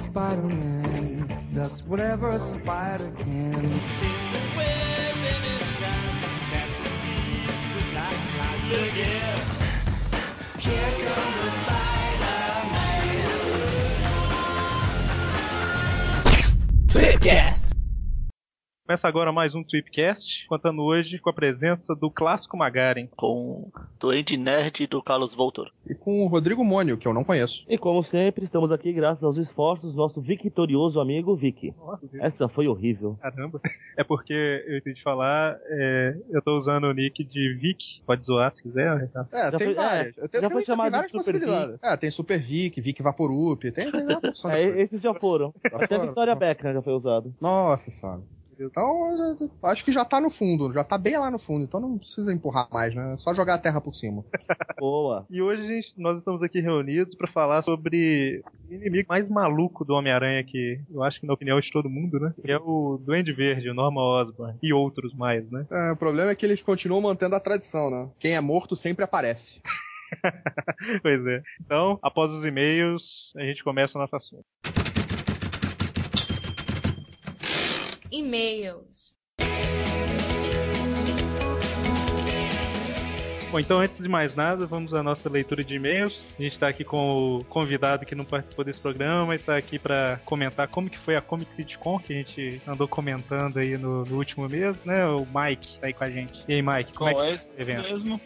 Spider-Man does whatever a spider can. There's a web in his eyes, that's his knees, just like flies. Look here, here comes the Spider-Man. Tweepcast. Começa agora mais um Tweepcast, contando hoje com a presença do Clássico Magaren. Com o Duende Nerd do Carlos Voltor. E com o Rodrigo Mônio, que eu não conheço. E como sempre, estamos aqui graças aos esforços do nosso vitorioso amigo Vicky. Nossa, essa foi horrível. Caramba. É porque eu tenho de falar, eu tô usando o nick de Vic. Pode zoar se quiser, Renato. Tem várias. Já foi chamado várias de Super possibilidades. Tem Super Vic, Vic Vaporup, tem esses já foram. Até a Victoria Beckham já foi usado. Nossa senhora. Então, acho que já tá no fundo, já tá bem lá no fundo, então não precisa empurrar mais, né? É só jogar a terra por cima. Boa. E hoje nós estamos aqui reunidos pra falar sobre o inimigo mais maluco do Homem-Aranha, que eu acho que na opinião de todo mundo, né? Que é o Duende Verde, o Norman Osborn, e outros mais, né? O problema é que eles continuam mantendo a tradição, né? Quem é morto sempre aparece. Pois é. Então, após os e-mails, a gente começa o nosso assunto. E-mails. Bom, então antes de mais nada, vamos à nossa leitura de e-mails. A gente está aqui com o convidado que não participou desse programa, mas está aqui para comentar como que foi a Comic City Con, que a gente andou comentando aí no último mês, né? O Mike tá aí com a gente. E aí, Mike, como é que foi esse evento? Mesmo,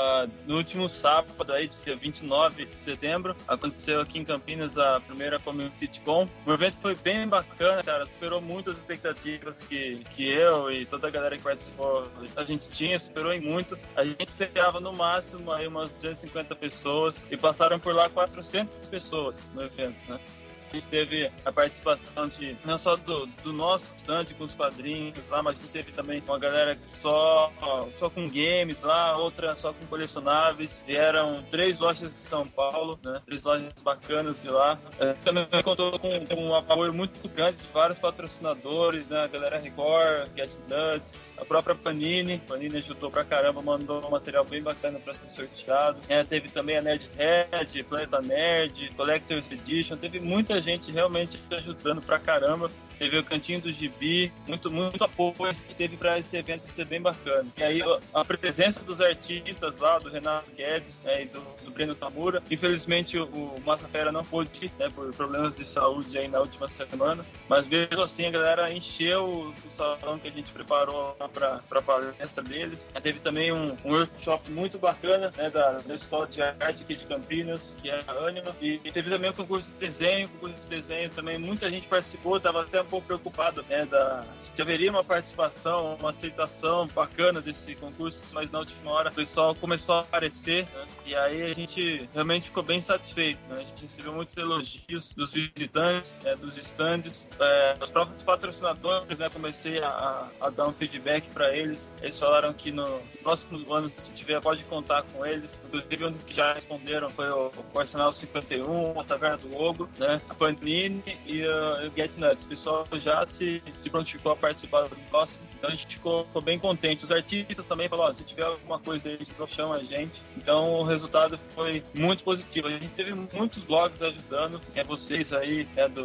no último sábado, aí, dia 29 de setembro, aconteceu aqui em Campinas a primeira Comic City Con. O evento foi bem bacana, cara, superou muitas expectativas que eu e toda a galera que participou, a gente tinha, superou em muito. A gente esperava no máximo aí umas 250 pessoas e passaram por lá 400 pessoas no evento, né? A gente teve a participação de não só do nosso stand com os quadrinhos lá, mas a gente teve também uma galera só com games lá, outra só com colecionáveis. Vieram 3 lojas de São Paulo, né? 3 lojas bacanas de lá. Também contou com um apoio muito grande de vários patrocinadores, né? A galera Record, Get Nuts, a própria Panini ajudou pra caramba, mandou um material bem bacana pra ser sorteado. Teve também a Nerd Head, Planeta Nerd, Collector's Edition, teve muita gente realmente ajudando pra caramba. Teve o Cantinho do Gibi, muito apoio que teve pra esse evento ser bem bacana. E aí a presença dos artistas lá, do Renato Guedes, e do Breno Tamura. Infelizmente o Massa Fera não pôde ir, né, por problemas de saúde aí na última semana, mas mesmo assim a galera encheu o salão que a gente preparou lá pra palestra deles. Teve também um workshop muito bacana, né, da Escola de Arte aqui de Campinas, que é a Anima, e teve também o concurso de desenho também, muita gente participou, tava até um pouco preocupado, né, se haveria uma participação, uma aceitação bacana desse concurso, mas na última hora o pessoal começou a aparecer, né, e aí a gente realmente ficou bem satisfeito, né, a gente recebeu muitos elogios dos visitantes, né, dos stands, os próprios patrocinadores, né, comecei a dar um feedback para eles falaram que no próximo ano, se tiver, pode contar com eles, inclusive um que já responderam foi o Arsenal 51, a Taverna do Ogro, né, a Panini e o Get Nuts. O pessoal já se prontificou a participar do próximo, então a gente ficou bem contente. Os artistas também falaram, se tiver alguma coisa aí, chama a gente. Então o resultado foi muito positivo. A gente teve muitos blogs ajudando, vocês aí,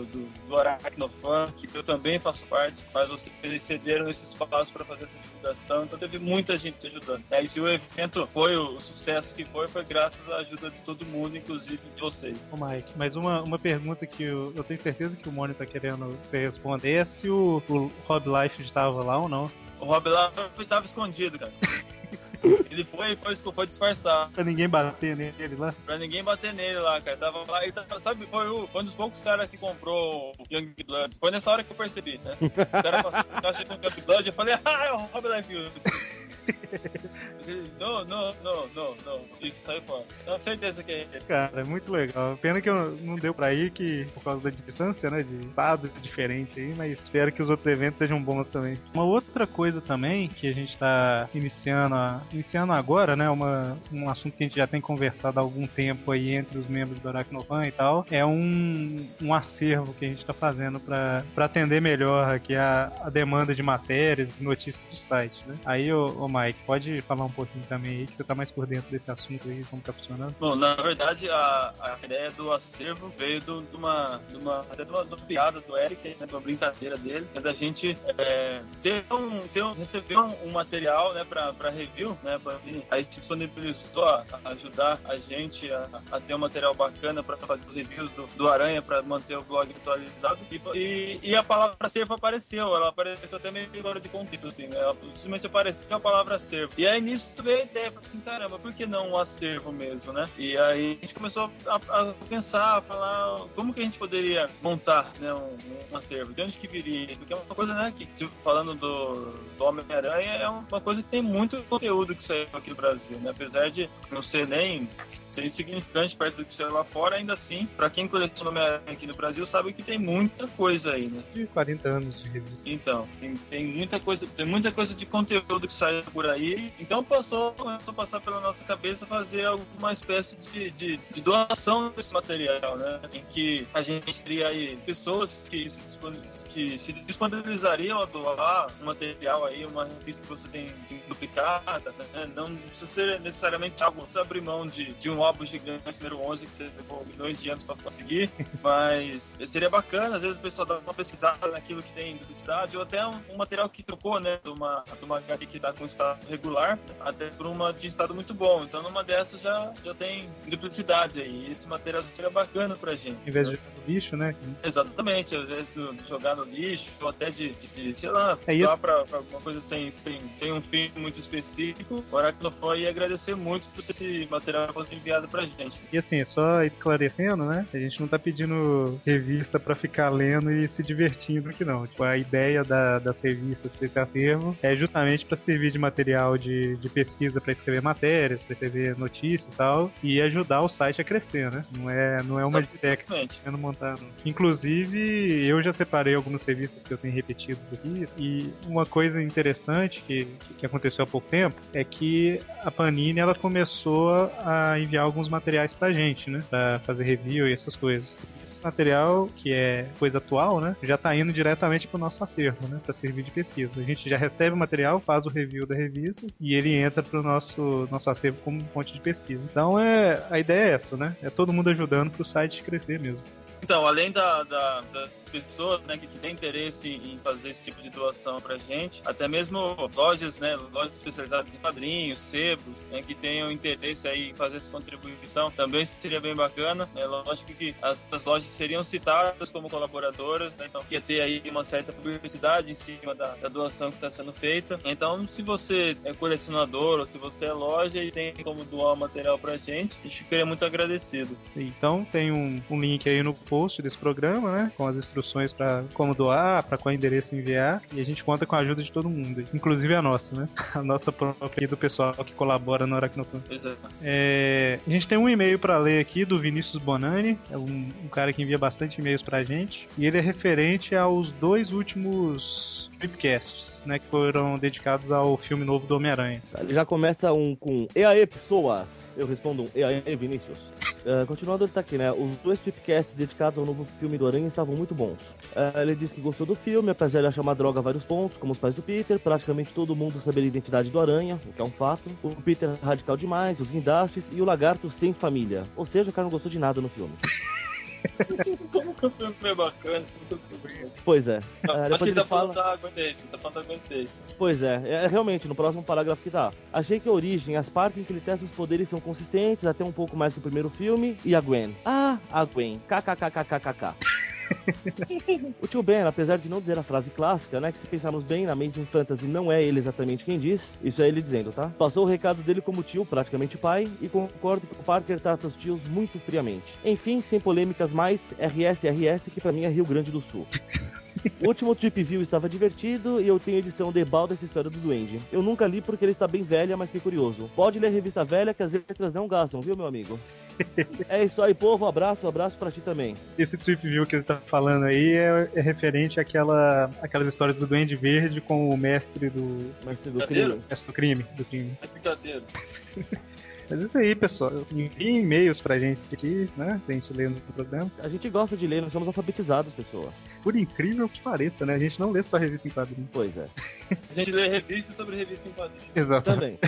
do Aracnofan, que eu também faço parte, mas vocês cederam esse espaço para fazer essa divulgação, então teve muita gente ajudando. E se o evento foi o sucesso que foi graças à ajuda de todo mundo, inclusive de vocês. Ô Mike, mas uma pergunta que eu tenho certeza que o Mônio tá querendo você responder é se o Rob Life estava lá ou não. O Rob Life estava escondido, cara. Ele foi disfarçar. Pra ninguém bater nele lá? Pra ninguém bater nele lá, cara. Tava lá, ele tava, sabe, foi um dos poucos caras que comprou o Young Blood. Foi nessa hora que eu percebi, né? O cara passou a caixa com o Young Blood, eu falei, é o Rob Life. Não. Isso, sai fora. Tenho certeza que é ele. Cara, é muito legal. Pena que não deu pra ir, por causa da distância, né? De estado diferente aí, mas espero que os outros eventos sejam bons também. Uma outra coisa também que a gente tá iniciando agora, né? Um assunto que a gente já tem conversado há algum tempo aí entre os membros do Aracnofan e tal, é um acervo que a gente tá fazendo pra atender melhor aqui a demanda de matérias, notícias do site, né? Aí, ô Mike, pode falar um pouquinho também aí, que você tá mais por dentro desse assunto aí, como tá funcionando. Bom, na verdade, a ideia do acervo veio de uma piada do Eric, né, de uma brincadeira dele, é da gente receber um material, né, pra review, né, aí se disponibilizou a ajudar a gente a ter um material bacana para fazer os reviews do Aranha, para manter o blog atualizado, e a palavra acervo apareceu, ela apareceu até meio fora de contexto, assim, né, ela simplesmente apareceu a palavra acervo, e aí nisso veio a ideia, assim, caramba, por que não um acervo mesmo, né, e aí a gente começou a pensar, a falar como que a gente poderia montar, né, um acervo, de onde que viria, porque é uma coisa, né, que falando do Homem-Aranha, é uma coisa que tem muito conteúdo que saiu aqui no Brasil, né, apesar de não ser nem insignificante perto do que saiu lá fora, ainda assim, pra quem coleciona Homem-Aranha aqui no Brasil, sabe que tem muita coisa aí, né? De 40 anos de revista. Então, tem muita coisa de conteúdo que saiu por aí, então começou a passar pela nossa cabeça fazer alguma espécie de doação desse material, né? Em que a gente teria aí pessoas que se disponibilizariam a doar um material aí, uma revista que você tem duplicada, né? Não precisa ser necessariamente algo, precisa abrir mão de um álbum gigante número 11 que você levou milhões de anos para conseguir, mas seria bacana, às vezes o pessoal dá uma pesquisada naquilo que tem em duplicidade, ou até um material que trocou, né, de uma HQ que está com estado regular, até por uma de estado muito bom, então numa dessas já tem duplicidade aí, e esse material seria bacana pra gente. Em vez de jogar no lixo, né? Exatamente, às vezes jogar no lixo, ou até de sei lá, doar pra alguma coisa sem um fim muito específico, o Aracnofan ia agradecer muito se esse material fosse enviado pra gente. E assim, só esclarecendo, né? A gente não tá pedindo revista pra ficar lendo e se divertindo aqui não. Tipo, a ideia das revistas desse acervo é justamente pra servir de material de pesquisa pra escrever matérias, pra escrever notícias e tal, e ajudar o site a crescer, né? Não é uma ideia que tá sendo montada. Inclusive, eu já separei algumas revistas que eu tenho repetido aqui, e uma coisa interessante que aconteceu há pouco tempo é que a Panini, ela começou a enviar alguns materiais pra gente, né? Pra fazer review e essas coisas. Esse material, que é coisa atual, né? Já tá indo diretamente pro nosso acervo, né? Pra servir de pesquisa. A gente já recebe o material, faz o review da revista e ele entra pro nosso acervo como fonte de pesquisa. Então a ideia é essa, né? É todo mundo ajudando pro site crescer mesmo. Então, além das pessoas, né, que têm interesse em fazer esse tipo de doação pra gente, até mesmo lojas, né, lojas especializadas em quadrinhos, sebos, né, que tenham interesse aí em fazer essa contribuição, também seria bem bacana. É lógico que essas lojas seriam citadas como colaboradoras, né, então ia ter aí uma certa publicidade em cima da doação que está sendo feita. Então, se você é colecionador ou se você é loja e tem como doar o material pra gente, a gente ficaria muito agradecido. Sim, então tem um link aí no post desse programa, né, com as instruções para como doar, para qual endereço enviar, e a gente conta com a ajuda de todo mundo, inclusive a nossa, né, a nossa própria do pessoal que colabora no Aracnofan. A gente tem um e-mail para ler aqui do Vinícius Bonani, é um cara que envia bastante e-mails pra gente, e ele é referente aos 2 últimos Tripcasts, né, que foram dedicados ao filme novo do Homem-Aranha. Ele já começa com E aí, pessoas? Eu respondo E aí, Vinícius? Continuando, ele tá aqui, né? Os 2 Tripcasts dedicados ao novo filme do Aranha estavam muito bons. Ele disse que gostou do filme, apesar de achar uma droga a vários pontos, como os pais do Peter, praticamente todo mundo saber a identidade do Aranha, o que é um fato. O Peter radical demais, os guindastes e o lagarto sem família. Ou seja, o cara não gostou de nada no filme. Como que o filme foi bacana? Pois é. Acho que tá faltando água desse. Pois é, realmente, no próximo parágrafo que tá. Achei que a origem, as partes em que ele testa os poderes são consistentes, até um pouco mais que o primeiro filme. E a Gwen? Ah, a Gwen. KKKKKK. O tio Ben, apesar de não dizer a frase clássica, né, que se pensarmos bem, na Amazing Fantasy não é ele exatamente quem diz, isso é ele dizendo, tá? Passou o recado dele como tio, praticamente pai, e concordo que o Parker trata os tios muito friamente. Enfim, sem polêmicas mais, RS, que pra mim é Rio Grande do Sul. O último Trip View estava divertido e eu tenho a edição Debal dessa história do Duende. Eu nunca li porque ele está bem velha, mas fiquei curioso. Pode ler a revista velha que as letras não gastam, viu, meu amigo? É isso aí, povo. Abraço pra ti também. Esse Trip View que ele tá falando aí é referente àquelas histórias do Duende Verde com o mestre do crime. Mestre do crime. É brincadeira. Mas isso aí, pessoal. Enviem e-mails pra gente aqui, né? Pra gente ler no programa. A gente gosta de ler, nós somos alfabetizados, pessoas. Por incrível que pareça, né? A gente não lê só revista em quadrinhos. Pois é. A gente lê revista sobre revista em quadrinhos. Exato. Também.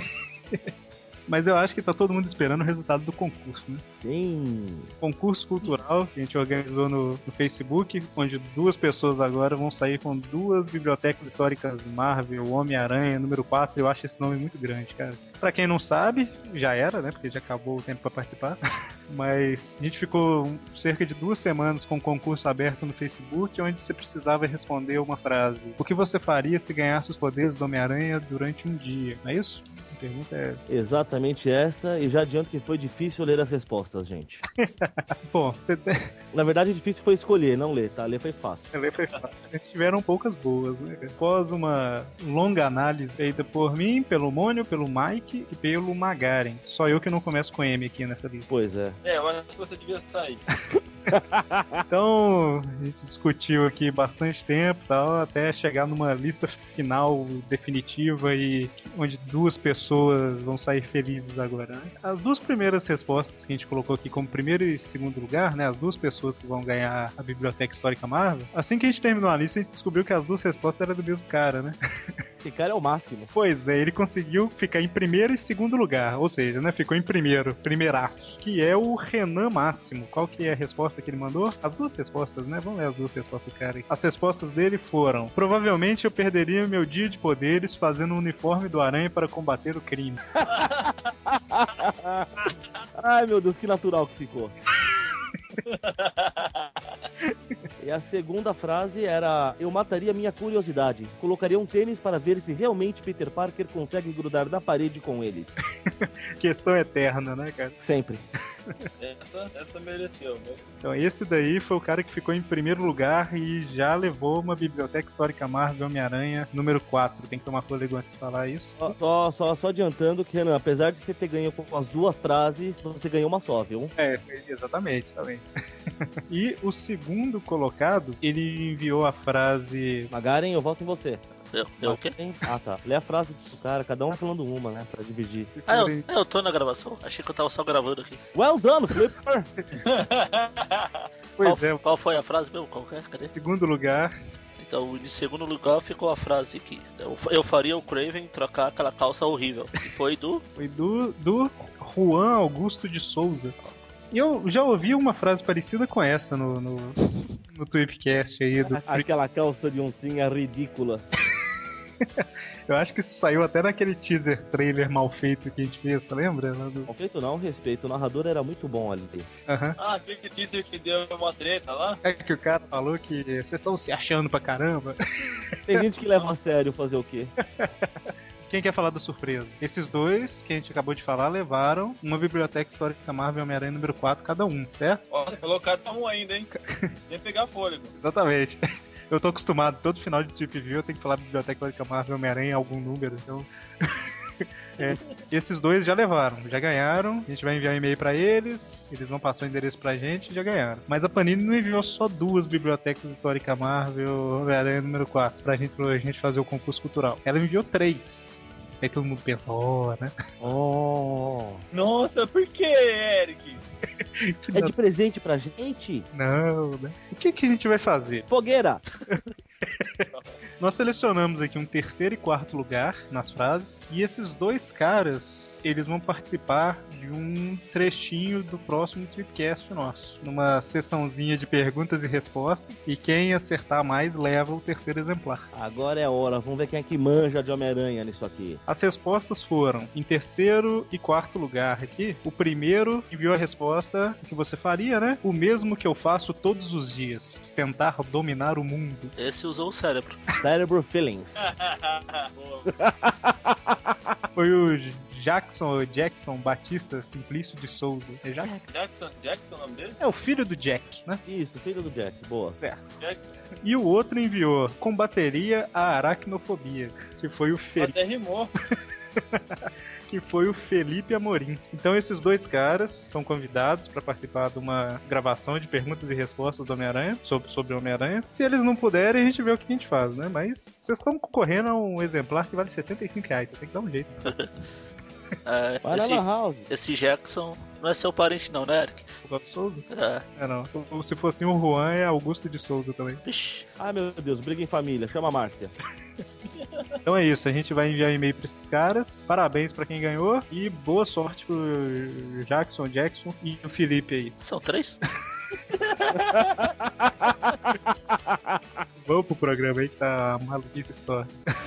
Mas eu acho que tá todo mundo esperando o resultado do concurso, né? Sim. Concurso cultural que a gente organizou no Facebook, onde 2 pessoas agora vão sair com 2 bibliotecas históricas Marvel, Homem-Aranha, número 4. Eu acho esse nome muito grande, cara. Pra quem não sabe, já era, né? Porque já acabou o tempo pra participar. Mas a gente ficou cerca de 2 semanas com um concurso aberto no Facebook, onde você precisava responder uma frase. O que você faria se ganhasse os poderes do Homem-Aranha durante um dia? Não é isso? A pergunta é... Exatamente essa, e já adianto que foi difícil ler as respostas, gente. Bom, você tem... Na verdade, difícil foi escolher, não ler, tá? Ler foi fácil. Tiveram poucas boas, né? Após uma longa análise feita por mim, pelo Mônio, pelo Mike e pelo Magaren. Só eu que não começo com M aqui nessa lista. Pois é. Eu acho que você devia sair. Então, a gente discutiu aqui bastante tempo, tal, até chegar numa lista final definitiva e onde 2 pessoas vão sair felizes agora, né? As 2 primeiras respostas que a gente colocou aqui como primeiro e segundo lugar, né? As 2 pessoas que vão ganhar a Biblioteca Histórica Marvel. Assim que a gente terminou a lista, a gente descobriu que as 2 respostas eram do mesmo cara, né? Esse cara é o máximo. Pois é, ele conseguiu ficar em primeiro e segundo lugar, ou seja, né, ficou em primeiraço, que é o Renan Máximo. Qual que é a resposta que ele mandou? As 2 respostas, né? Vamos ler as 2 respostas do cara aí. As respostas dele foram: provavelmente eu perderia meu dia de poderes fazendo o uniforme do Aranha para combater o crime. Ai, meu Deus, que natural que ficou. E a segunda frase era: eu mataria minha curiosidade. Colocaria um tênis para ver se realmente Peter Parker consegue grudar na parede com eles. Questão eterna, né, cara? Sempre. Essa mereceu, né? Então esse daí foi o cara que ficou em primeiro lugar e já levou uma Biblioteca Histórica Marvel Homem-Aranha número 4. Tem que tomar fôlego antes de falar isso. Só adiantando que, Renan, apesar de você ter ganho com as 2 frases, você ganhou uma só, viu? É, exatamente. E o segundo colocado, ele enviou a frase... Magaren, eu voto em você. Eu o quê? Ah, tá. Lê a frase do cara, cada um falando uma, né? Pra dividir. Eu tô na gravação. Achei que eu tava só gravando aqui. Well done, Flipper! Pois é, Qual foi a frase mesmo? Qual que é? Cadê? segundo lugar... Então, em segundo lugar ficou a frase aqui. Eu faria o Craven trocar aquela calça horrível. E foi do... Foi do Juan Augusto de Souza. E eu já ouvi uma frase parecida com essa no Tweepcast aí. Aquela calça de oncinha ridícula. Eu acho que isso saiu até naquele teaser trailer mal feito que a gente fez, lembra? Mal feito não, respeito. O narrador era muito bom ali. Uhum. Ah, aquele teaser que deu uma treta lá? É que o cara falou que vocês estão se achando pra caramba. Tem gente que leva a sério fazer o quê? Quem quer falar da surpresa? Esses 2 que a gente acabou de falar levaram uma Biblioteca Histórica Marvel Homem-Aranha número 4 cada um, certo? Ó, você falou cada um ainda, hein? Sem pegar fôlego. Exatamente. Eu tô acostumado, todo final de Trip View eu tenho que falar Biblioteca Histórica Marvel Homem-Aranha em algum número, então... esses 2 já levaram, já ganharam. A gente vai enviar um e-mail pra eles vão passar o endereço pra gente e já ganharam. Mas a Panini não enviou só 2 Bibliotecas Histórica Marvel Homem-Aranha número 4 pra gente fazer o concurso cultural. Ela enviou 3. Aí todo mundo pensa, né? Oh! Nossa, por que, Eric? É de presente pra gente? Não, né? O que a gente vai fazer? Fogueira! Nós selecionamos aqui um 3º e 4º lugar nas frases. E esses 2 caras, eles vão participar de um trechinho do próximo Tweepcast nosso. Numa sessãozinha de perguntas e respostas. E quem acertar mais leva o 3º exemplar. Agora é a hora, vamos ver quem é que manja de Homem-Aranha nisso aqui. As respostas foram, em 3º e 4º lugar aqui, o primeiro enviou a resposta que você faria, né? O mesmo que eu faço todos os dias. Tentar dominar o mundo. Esse usou o cérebro. Cérebro Feelings. Foi o Jackson Batista Simplício de Souza. É Jackson o nome dele? É o filho do Jack, né? Isso, filho do Jack, boa. Jackson. E o outro enviou, combateria a aracnofobia, que foi o Até rimou. que foi o Felipe Amorim. Então esses 2 caras são convidados para participar de uma gravação de perguntas e respostas do Homem-Aranha, sobre o Homem-Aranha. Se eles não puderem, a gente vê o que a gente faz, né? Mas vocês estão concorrendo a um exemplar que vale R$75, você tem que dar um jeito. Vai lá na house. Esse Jackson não é seu parente não, né, Eric? O Augusto Souza? É. Não. Se fosse um Juan, é Augusto de Souza também. Ixi. Ai, meu Deus, briga em família, chama a Márcia. Então é isso, a gente vai enviar e-mail pra esses caras. Parabéns pra quem ganhou e boa sorte pro Jackson e o Felipe aí. São 3? Vamos pro programa aí que tá maluquice só.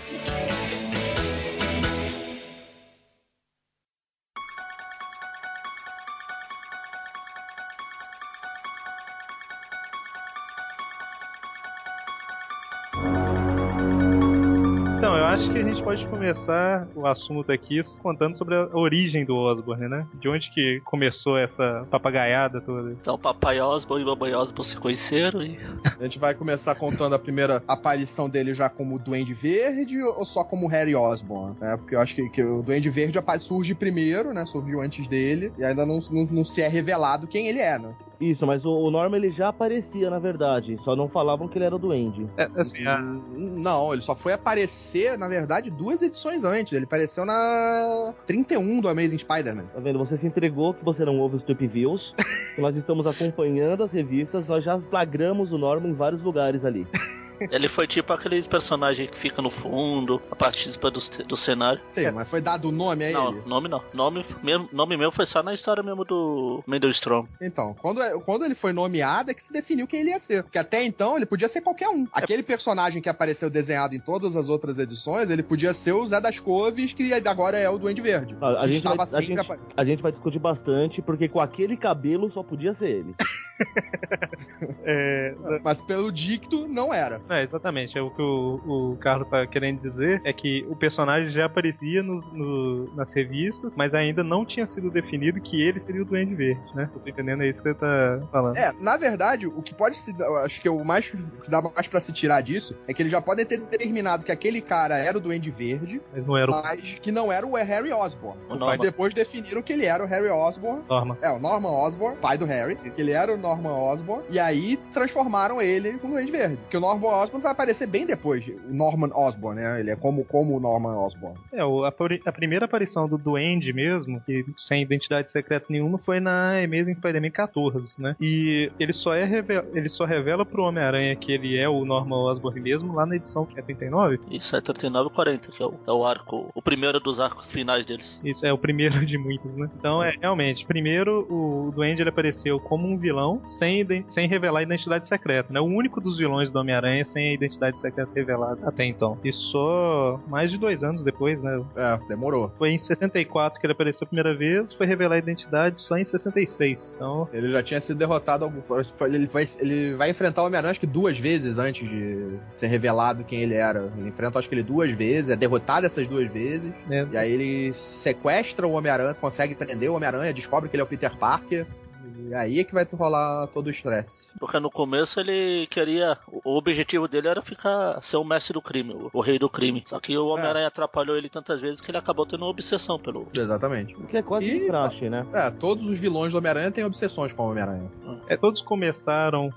Então, eu acho que a gente pode começar o assunto aqui contando sobre a origem do Osborn, né? De onde que começou essa papagaiada toda. Então, Papai Osborn e Mamãe Osborn se conheceram e... A gente vai começar contando a primeira aparição dele já como Duende Verde ou só como Harry Osborn, né? Porque eu acho que o Duende Verde surge primeiro, né? Surgiu antes dele e ainda não se é revelado quem ele é, né? Isso, mas o Norman ele já aparecia, na verdade. Só não falavam que ele era o Duende. Não, ele só foi aparecer, na verdade, 2 edições antes. Ele apareceu na 31 do Amazing Spider-Man. Tá vendo? Você se entregou que você não ouve os Tweep Views. Nós estamos acompanhando as revistas. Nós já flagramos o Norman em vários lugares ali. Ele foi tipo aqueles personagens que fica no fundo, participa do cenário. Sim, mas foi dado o nome a ele? Não, nome não. Nome meu foi só na história mesmo do Mendelstrom. Então, quando ele foi nomeado é que se definiu quem ele ia ser. Porque até então ele podia ser qualquer um. Aquele personagem que apareceu desenhado em todas as outras edições, ele podia ser o Zé das Couves, que agora é o Duende Verde. A gente vai discutir bastante, porque com aquele cabelo só podia ser ele. Mas pelo dicto, não era. Exatamente. O que o Carlos tá querendo dizer é que o personagem já aparecia nas revistas, mas ainda não tinha sido definido que ele seria o Duende Verde, né? Tô entendendo, é isso que você tá falando. Na verdade, o que pode se... Acho que o que dá mais pra se tirar disso é que eles já podem ter determinado que aquele cara era o Duende Verde, mas que não era o Harry Osborn. Mas depois definiram que ele era o Harry Osborn. O Norman Osborn, pai do Harry, que ele era o Norman Osborn, e aí transformaram ele no Duende Verde. Porque o Norman Osborn vai aparecer bem depois, o Norman Osborn, né? Ele é como o Norman Osborn. A primeira aparição do Duende mesmo, que sem identidade secreta nenhuma, foi na Amazing Spider-Man 14, né? E ele só revela pro Homem-Aranha que ele é o Norman Osborn mesmo lá na edição que é 39. Isso, é 39 e 40, que é o arco, o primeiro dos arcos finais deles. Isso, é o primeiro de muitos, né? Então, realmente, primeiro o Duende ele apareceu como um vilão sem revelar a identidade secreta, né? O único dos vilões do Homem-Aranha sem a identidade secreta revelada até então. E só mais de 2 anos depois, né? Demorou. Foi em 64 que ele apareceu a primeira vez, foi revelar a identidade só em 66. Então... Ele já tinha sido derrotado. Ele vai enfrentar o Homem-Aranha acho que 2 vezes antes de ser revelado quem ele era. Ele enfrenta acho que ele 2 vezes, é derrotado essas 2 vezes. E aí ele sequestra o Homem-Aranha, consegue prender o Homem-Aranha, descobre que ele é o Peter Parker. E aí é que vai rolar todo o estresse. Porque no começo ele queria... O objetivo dele era ser o mestre do crime, o rei do crime. Só que o Homem-Aranha atrapalhou ele tantas vezes que ele acabou tendo uma obsessão pelo... Exatamente. O que é quase de praxe, né? Todos os vilões do Homem-Aranha têm obsessões com o Homem-Aranha. Todos começaram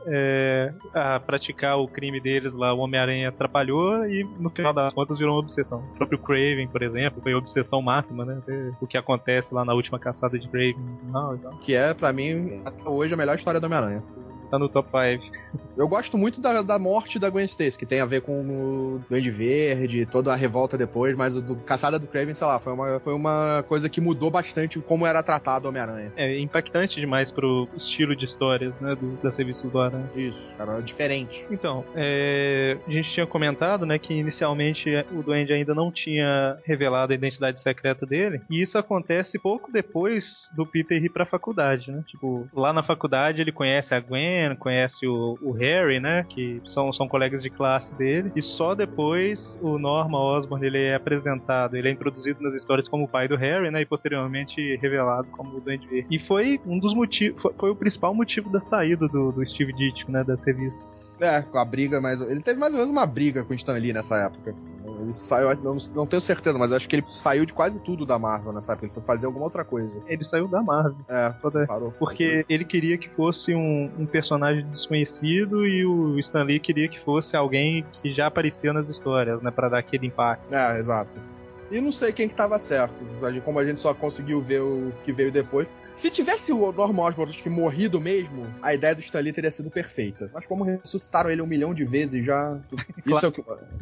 a praticar o crime deles lá. O Homem-Aranha atrapalhou e no final das contas virou uma obsessão. O próprio Kraven, por exemplo, foi obsessão máxima, né? O que acontece lá na última caçada de Kraven. Que é, pra mim, até hoje a melhor história do Homem-Aranha. Tá no top 5. Eu gosto muito da morte da Gwen Stacy, que tem a ver com o Duende Verde, toda a revolta depois, mas o Caçada do Kraven, sei lá, foi uma coisa que mudou bastante como era tratado o Homem-Aranha. É impactante demais pro estilo de histórias, né, das revistas do Aranha. Isso, era diferente. Então, a gente tinha comentado, né, que inicialmente o Duende ainda não tinha revelado a identidade secreta dele, e isso acontece pouco depois do Peter ir pra faculdade, né, tipo, lá na faculdade ele conhece a Gwen, conhece o Harry, né, que são colegas de classe dele, e só depois o Norman Osborn ele é apresentado, ele é introduzido nas histórias como o pai do Harry, né, e posteriormente revelado como o Duende Verde. E foi um dos motivos, foi o principal motivo da saída do Steve Ditko, né, das revistas. Com a briga, ele teve mais ou menos uma briga com o Stan Lee nessa época. Ele saiu, não tenho certeza, mas acho que ele saiu de quase tudo da Marvel nessa época. Ele foi fazer alguma outra coisa. Ele saiu da Marvel. Parou. Porque ele queria que fosse um personagem desconhecido e o Stan Lee queria que fosse alguém que já aparecia nas histórias, né? Pra dar aquele impacto. Exato. E não sei quem que tava certo, como a gente só conseguiu ver o que veio depois. Se tivesse o Norman Osborn morrido mesmo, a ideia do Stan Lee teria sido perfeita. Mas como ressuscitaram ele 1 milhão de vezes já... Isso é o que...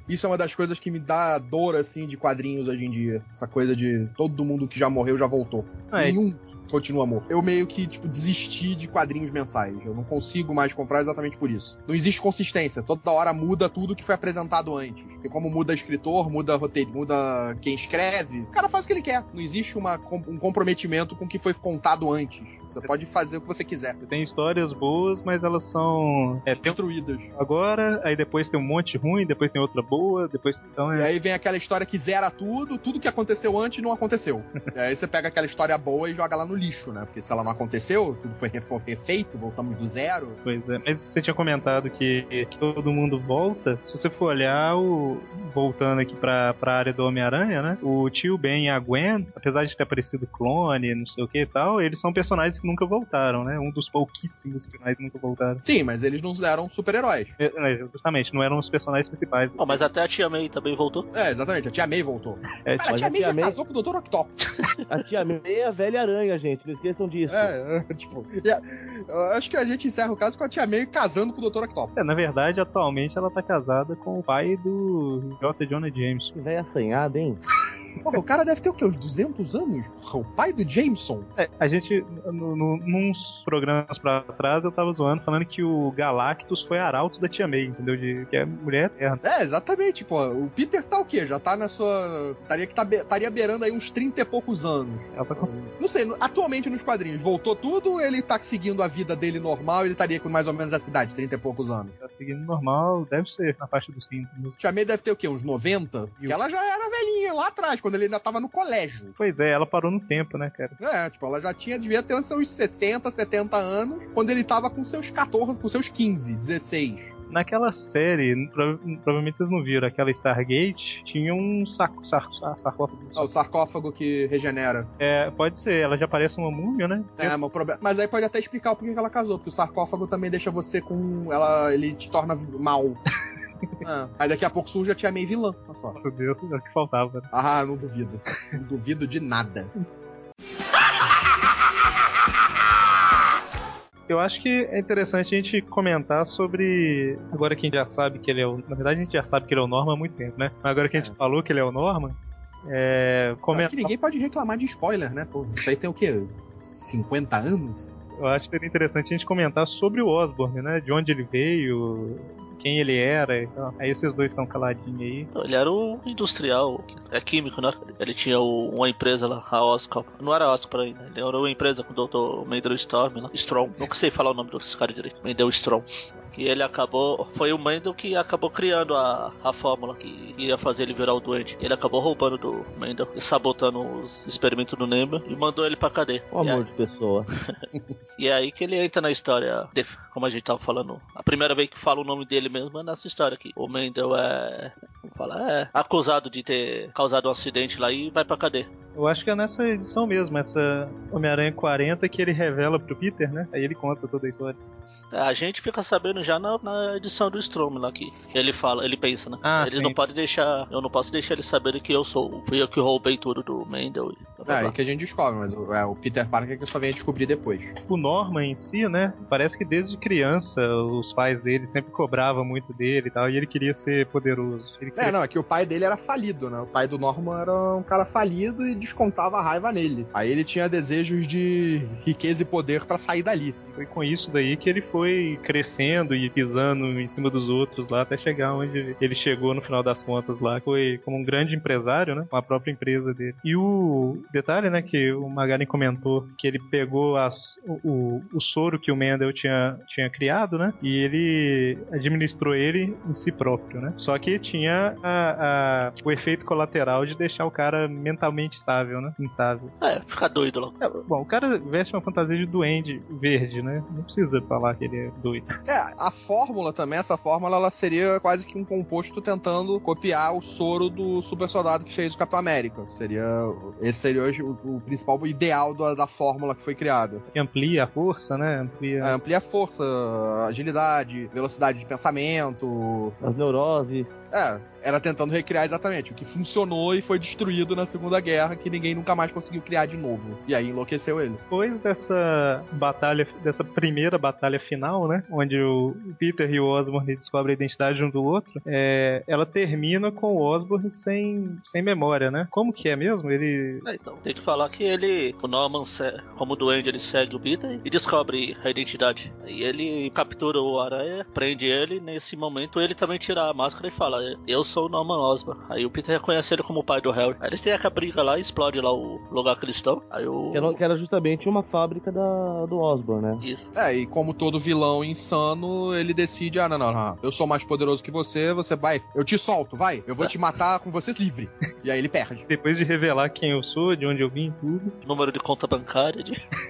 Isso é uma das coisas que me dá dor, assim, de quadrinhos hoje em dia. Essa coisa de todo mundo que já morreu já voltou. Nenhum continua morto. Eu meio que, tipo, desisti de quadrinhos mensais. Eu não consigo mais comprar exatamente por isso. Não existe consistência. Toda hora muda tudo que foi apresentado antes. Porque como muda escritor, muda roteiro, muda quem escreve, o cara faz o que ele quer. Não existe um comprometimento com o que foi contado antes. Você pode fazer o que você quiser. Tem histórias boas, mas elas são destruídas. Agora, aí depois tem um monte ruim, depois tem outra boa, depois então E aí vem aquela história que zera tudo que aconteceu antes não aconteceu. E aí você pega aquela história boa e joga lá no lixo, né? Porque se ela não aconteceu, tudo foi refeito, voltamos do zero. Pois é, mas você tinha comentado que todo mundo volta. Se você for olhar, voltando aqui pra área do Homem-Aranha, né? O tio Ben e a Gwen, apesar de ter aparecido clone, não sei o que e tal, eles são personagens que nunca voltaram, né? Um dos pouquíssimos personagens que nunca voltaram. Sim, mas eles não eram super-heróis. Justamente, não eram os personagens principais. Mas até a Tia May também voltou. Exatamente, a Tia May voltou. A Tia May já casou com o Dr. Octopus. A Tia May é a velha aranha, gente, não esqueçam disso. Eu acho que a gente encerra o caso com a Tia May casando com o Dr. Octopus. Na verdade, atualmente ela tá casada com o pai do J. Jonah Jameson. Que velha assanhada, hein? Porra, o cara deve ter o quê? Uns 200 anos? Porra, o pai do Jameson. A gente, nos programas pra trás, eu tava zoando, falando que o Galactus foi arauto da Tia May, entendeu? Que é mulher eterna. Exatamente, pô. O Peter tá o quê? Já tá na sua... Estaria beirando aí uns 30 e poucos anos. Ela tá com... Não sei, atualmente nos quadrinhos, voltou tudo, ele tá seguindo a vida dele normal, ele estaria com mais ou menos essa idade, 30 e poucos anos. Tá seguindo normal, deve ser, na faixa dos 30. Tia May deve ter o quê? Uns 90? Porque ela já era velhinha lá atrás, quando ele ainda tava no colégio. Pois é, ela parou no tempo, né, cara? Ela já devia ter uns seus 60, 70 anos, quando ele tava com seus 14, com seus 15, 16. Naquela série, provavelmente vocês não viram, aquela Stargate, tinha um sarcófago. O sarcófago que regenera. Pode ser, ela já parece uma múmia, né? Mas aí pode até explicar o porquê que ela casou, porque o sarcófago também deixa você com... ele te torna mal. Aí daqui a pouco surge a Tia May vilã. Olha só. Meu Deus, é o que faltava. Não duvido. Não duvido de nada. Eu acho que é interessante a gente comentar sobre... Agora que a gente já sabe que ele é o... Na verdade, a gente já sabe que ele é o Norman há muito tempo, né? Mas agora que a gente falou que ele é o Norman... Acho que ninguém pode reclamar de spoiler, né? Pô, isso aí tem o quê? 50 anos? Eu acho que seria interessante a gente comentar sobre o Osborn, né? De onde ele veio... quem ele era. Então, aí esses dois estão caladinhos aí. Ele era um industrial, químico, né? Ele tinha uma empresa lá, a Oscar. Não era a Oscar ainda, ele era uma empresa com o Dr. Mendel Storm, né? Strong. Nunca sei falar o nome desse cara direito. Mendel Strong. Que ele acabou... Foi o Mendel que acabou criando a fórmula que ia fazer ele virar o doente. Ele acabou roubando do Mendel e sabotando os experimentos do Neymar e mandou ele pra cadeia. Um amor de pessoa. E é aí que ele entra na história, como a gente tava falando. A primeira vez que fala o nome dele mesmo é nessa história aqui. O Mendel é acusado de ter causado um acidente lá e vai pra cadeia. Eu acho que é nessa edição mesmo, essa Homem-Aranha 40, que ele revela pro Peter, né? Aí ele conta toda a história. A gente fica sabendo já na edição do Storm lá que ele fala, ele pensa, né? Eles não podem deixar, eu não posso deixar eles saberem que fui eu que roubei tudo do Mendel. É que a gente descobre, mas o Peter Parker que só vem a descobrir depois. O Norman em si, né? Parece que desde criança os pais dele sempre cobravam muito dele e tal, e ele queria ser poderoso. É que o pai dele era falido, né? O pai do Norman era um cara falido e descontava a raiva nele. Aí ele tinha desejos de riqueza e poder pra sair dali. Foi com isso daí que ele foi crescendo e pisando em cima dos outros lá, até chegar onde ele chegou no final das contas lá. Foi como um grande empresário, né? Com a própria empresa dele. E o detalhe, né, que o Magaren comentou, que ele pegou o soro que o Mendel tinha criado, né? E ele administrou ele em si próprio, né? Só que tinha o efeito colateral de deixar o cara mentalmente estável, né? Instável. Ficar doido logo. Bom, o cara veste uma fantasia de duende verde, né? Não precisa falar que ele é doido. A fórmula também, essa fórmula, ela seria quase que um composto tentando copiar o soro do super soldado que fez o Capitão América. Esse seria hoje o principal ideal da fórmula que foi criada. E amplia a força, né? Amplia a força, agilidade, velocidade de pensamento. pensamento. As neuroses. Era tentando recriar exatamente o que funcionou e foi destruído na Segunda Guerra, que ninguém nunca mais conseguiu criar de novo. E aí enlouqueceu ele. Depois dessa batalha, dessa primeira batalha final, né? Onde o Peter e o Osborn descobrem a identidade um do outro, ela termina com o Osborn sem memória, né? Como que é mesmo? Ele... Então, tem que falar que o Norman, como duende, ele segue o Peter e descobre a identidade. Aí ele captura o Aranha, prende ele, nesse momento ele também tira a máscara e fala: eu sou o Norman Osborn. Aí o Peter reconhece ele como o pai do Harry. Aí eles têm a briga lá, explode lá o lugar que eles estão. Aí que era justamente uma fábrica do Osborn, né? Isso. E como todo vilão insano, ele decide: não, eu sou mais poderoso que você vai, eu te solto, vai, eu vou te matar com você livre. E aí ele perde. Depois de revelar quem eu sou, de onde eu vim, tudo. Número de conta bancária,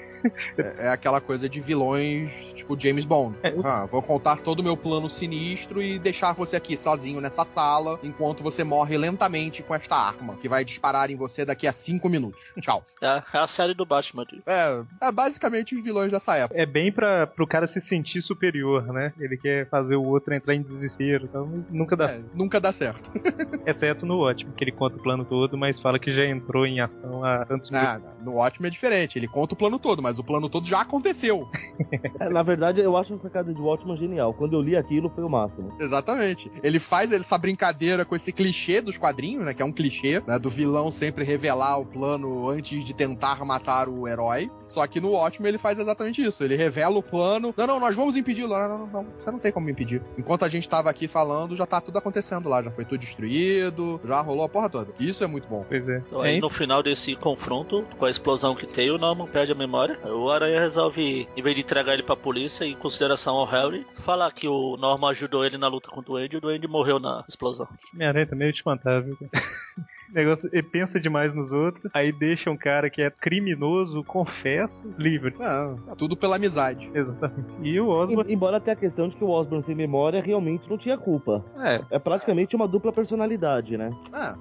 É aquela coisa de vilões tipo James Bond. Vou contar todo o meu plano sinistro e deixar você aqui sozinho nessa sala enquanto você morre lentamente com esta arma, que vai disparar em você daqui a 5 minutos. Tchau. É a série do Batman. É basicamente os vilões dessa época. É bem pro cara se sentir superior, né? Ele quer fazer o outro entrar em desespero, então nunca dá certo. Nunca dá certo. Exceto no Ótimo, que ele conta o plano todo, mas fala que já entrou em ação há tantos minutos. No Ótimo é diferente, ele conta o plano todo, mas o plano todo já aconteceu. Na verdade, eu acho a sacada de Watchmen genial. Quando eu li aquilo, foi o máximo. Exatamente. Ele faz essa brincadeira com esse clichê dos quadrinhos, né? Que é um clichê, né? Do vilão sempre revelar o plano antes de tentar matar o herói. Só que no Watchmen ele faz exatamente isso. Ele revela o plano. Não, nós vamos impedi-lo. Não, você não tem como me impedir. Enquanto a gente tava aqui falando, já tá tudo acontecendo lá. Já foi tudo destruído, já rolou a porra toda. Isso é muito bom. Pois é. Então, aí no final desse confronto, com a explosão que tem, o Norman perde a memória. O Aranha resolve, em vez de entregar ele pra polícia, em consideração ao Harry, falar que o Norman ajudou ele na luta com o Duende e o Duende morreu na explosão. Minha-Aranha tá meio espantável. Negócio, ele pensa demais nos outros, aí deixa um cara que é criminoso, confesso, livre. Tudo pela amizade. Exatamente. E o Osborn... Embora tenha a questão de que o Osborn sem memória realmente não tinha culpa. É praticamente uma dupla personalidade, né?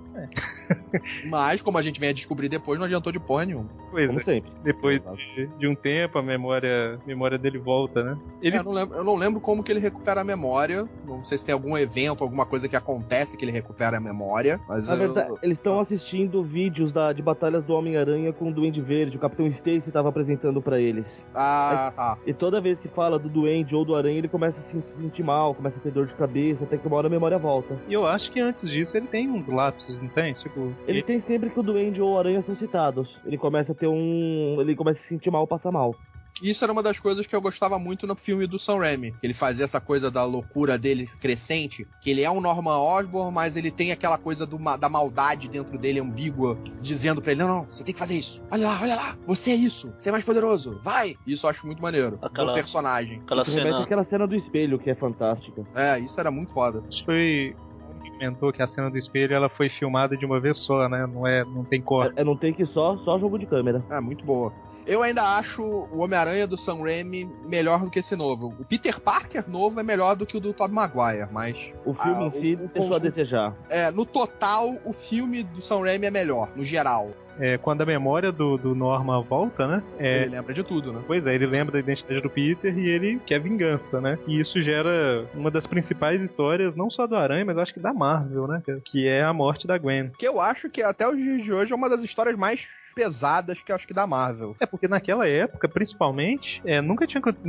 Mas, como a gente vem a descobrir depois, não adiantou de porra nenhuma. Pois como sempre. Depois de um tempo, a memória dele volta, né? Eu não lembro como que ele recupera a memória. Não sei se tem algum evento, alguma coisa que acontece que ele recupera a memória. Mas na verdade, eles estão assistindo vídeos de batalhas do Homem-Aranha com o Duende Verde. O Capitão Stacy estava apresentando pra eles. E toda vez que fala do Duende ou do Aranha, ele começa a se sentir mal, começa a ter dor de cabeça, até que uma hora a memória volta. E eu acho que antes disso ele tem uns lapsos, não tem? Tipo... Ele tem sempre que o Duende ou o Aranha são citados. Ele começa a ele começa a se sentir mal, passa mal. Isso era uma das coisas que eu gostava muito no filme do Sam Raimi. Ele fazia essa coisa da loucura dele crescente, que ele é um Norman Osborn, mas ele tem aquela coisa da maldade dentro dele, ambígua, dizendo pra ele: não, você tem que fazer isso. Olha lá, você é isso, você é mais poderoso, vai! Isso eu acho muito maneiro, do personagem. Aquela cena do espelho, que é fantástica. Isso era muito foda. Isso foi... comentou que a cena do espelho ela foi filmada de uma vez só, né? Não tem corte. Não tem que só jogo de câmera. Muito boa. Eu ainda acho o Homem-Aranha do Sam Raimi melhor do que esse novo. O Peter Parker novo é melhor do que o do Tobey Maguire, mas... O filme em si deixou a desejar. No total, o filme do Sam Raimi é melhor, no geral. Quando a memória do Norman volta, né? Ele lembra de tudo, né? Pois é, ele lembra da identidade do Peter e ele quer vingança, né? E isso gera uma das principais histórias, não só do Aranha, mas acho que da Marvel, né? Que é a morte da Gwen. Que eu acho que até os dias de hoje é uma das histórias mais pesadas que eu acho que da Marvel. Porque naquela época, principalmente, nunca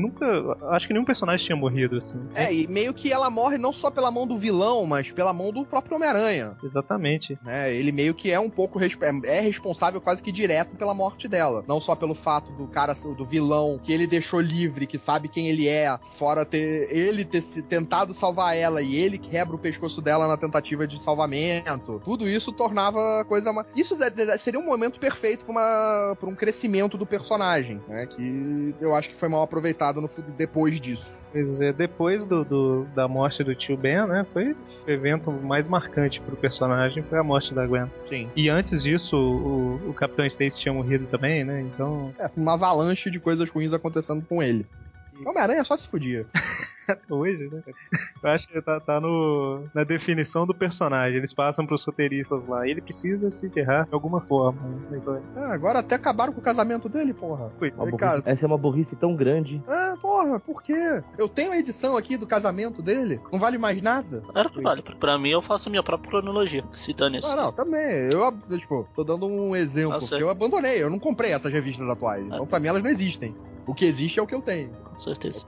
acho que nenhum personagem tinha morrido, assim. E meio que ela morre não só pela mão do vilão, mas pela mão do próprio Homem-Aranha. Exatamente. Ele meio que é um pouco responsável quase que direto pela morte dela. Não só pelo fato do vilão que ele deixou livre, que sabe quem ele é, fora ele ter tentado salvar ela e ele quebra o pescoço dela na tentativa de salvamento. Tudo isso tornava a coisa... Isso seria um momento perfeito para um crescimento do personagem, né? Que eu acho que foi mal aproveitado depois disso. Pois é, depois da morte do tio Ben, né? Foi o evento mais marcante pro personagem, foi a morte da Gwen. Sim. E antes disso, o Capitão Stacy tinha morrido também, né? Então... uma avalanche de coisas ruins acontecendo com ele. Homem-Aranha só se fudia. Hoje, né? Eu acho que tá na definição do personagem. Eles passam pros roteiristas lá. Ele precisa se ferrar de alguma forma. Agora até acabaram com o casamento dele, porra. Essa é uma burrice tão grande. Porra, por quê? Eu tenho a edição aqui do casamento dele. Não vale mais nada. Era que vale. Pra mim, eu faço minha própria cronologia. Se dane isso. Não, também. Eu, tô dando um exemplo. Porque eu abandonei. Eu não comprei essas revistas atuais. Então, pra mim, elas não existem. O que existe é o que eu tenho. Com certeza.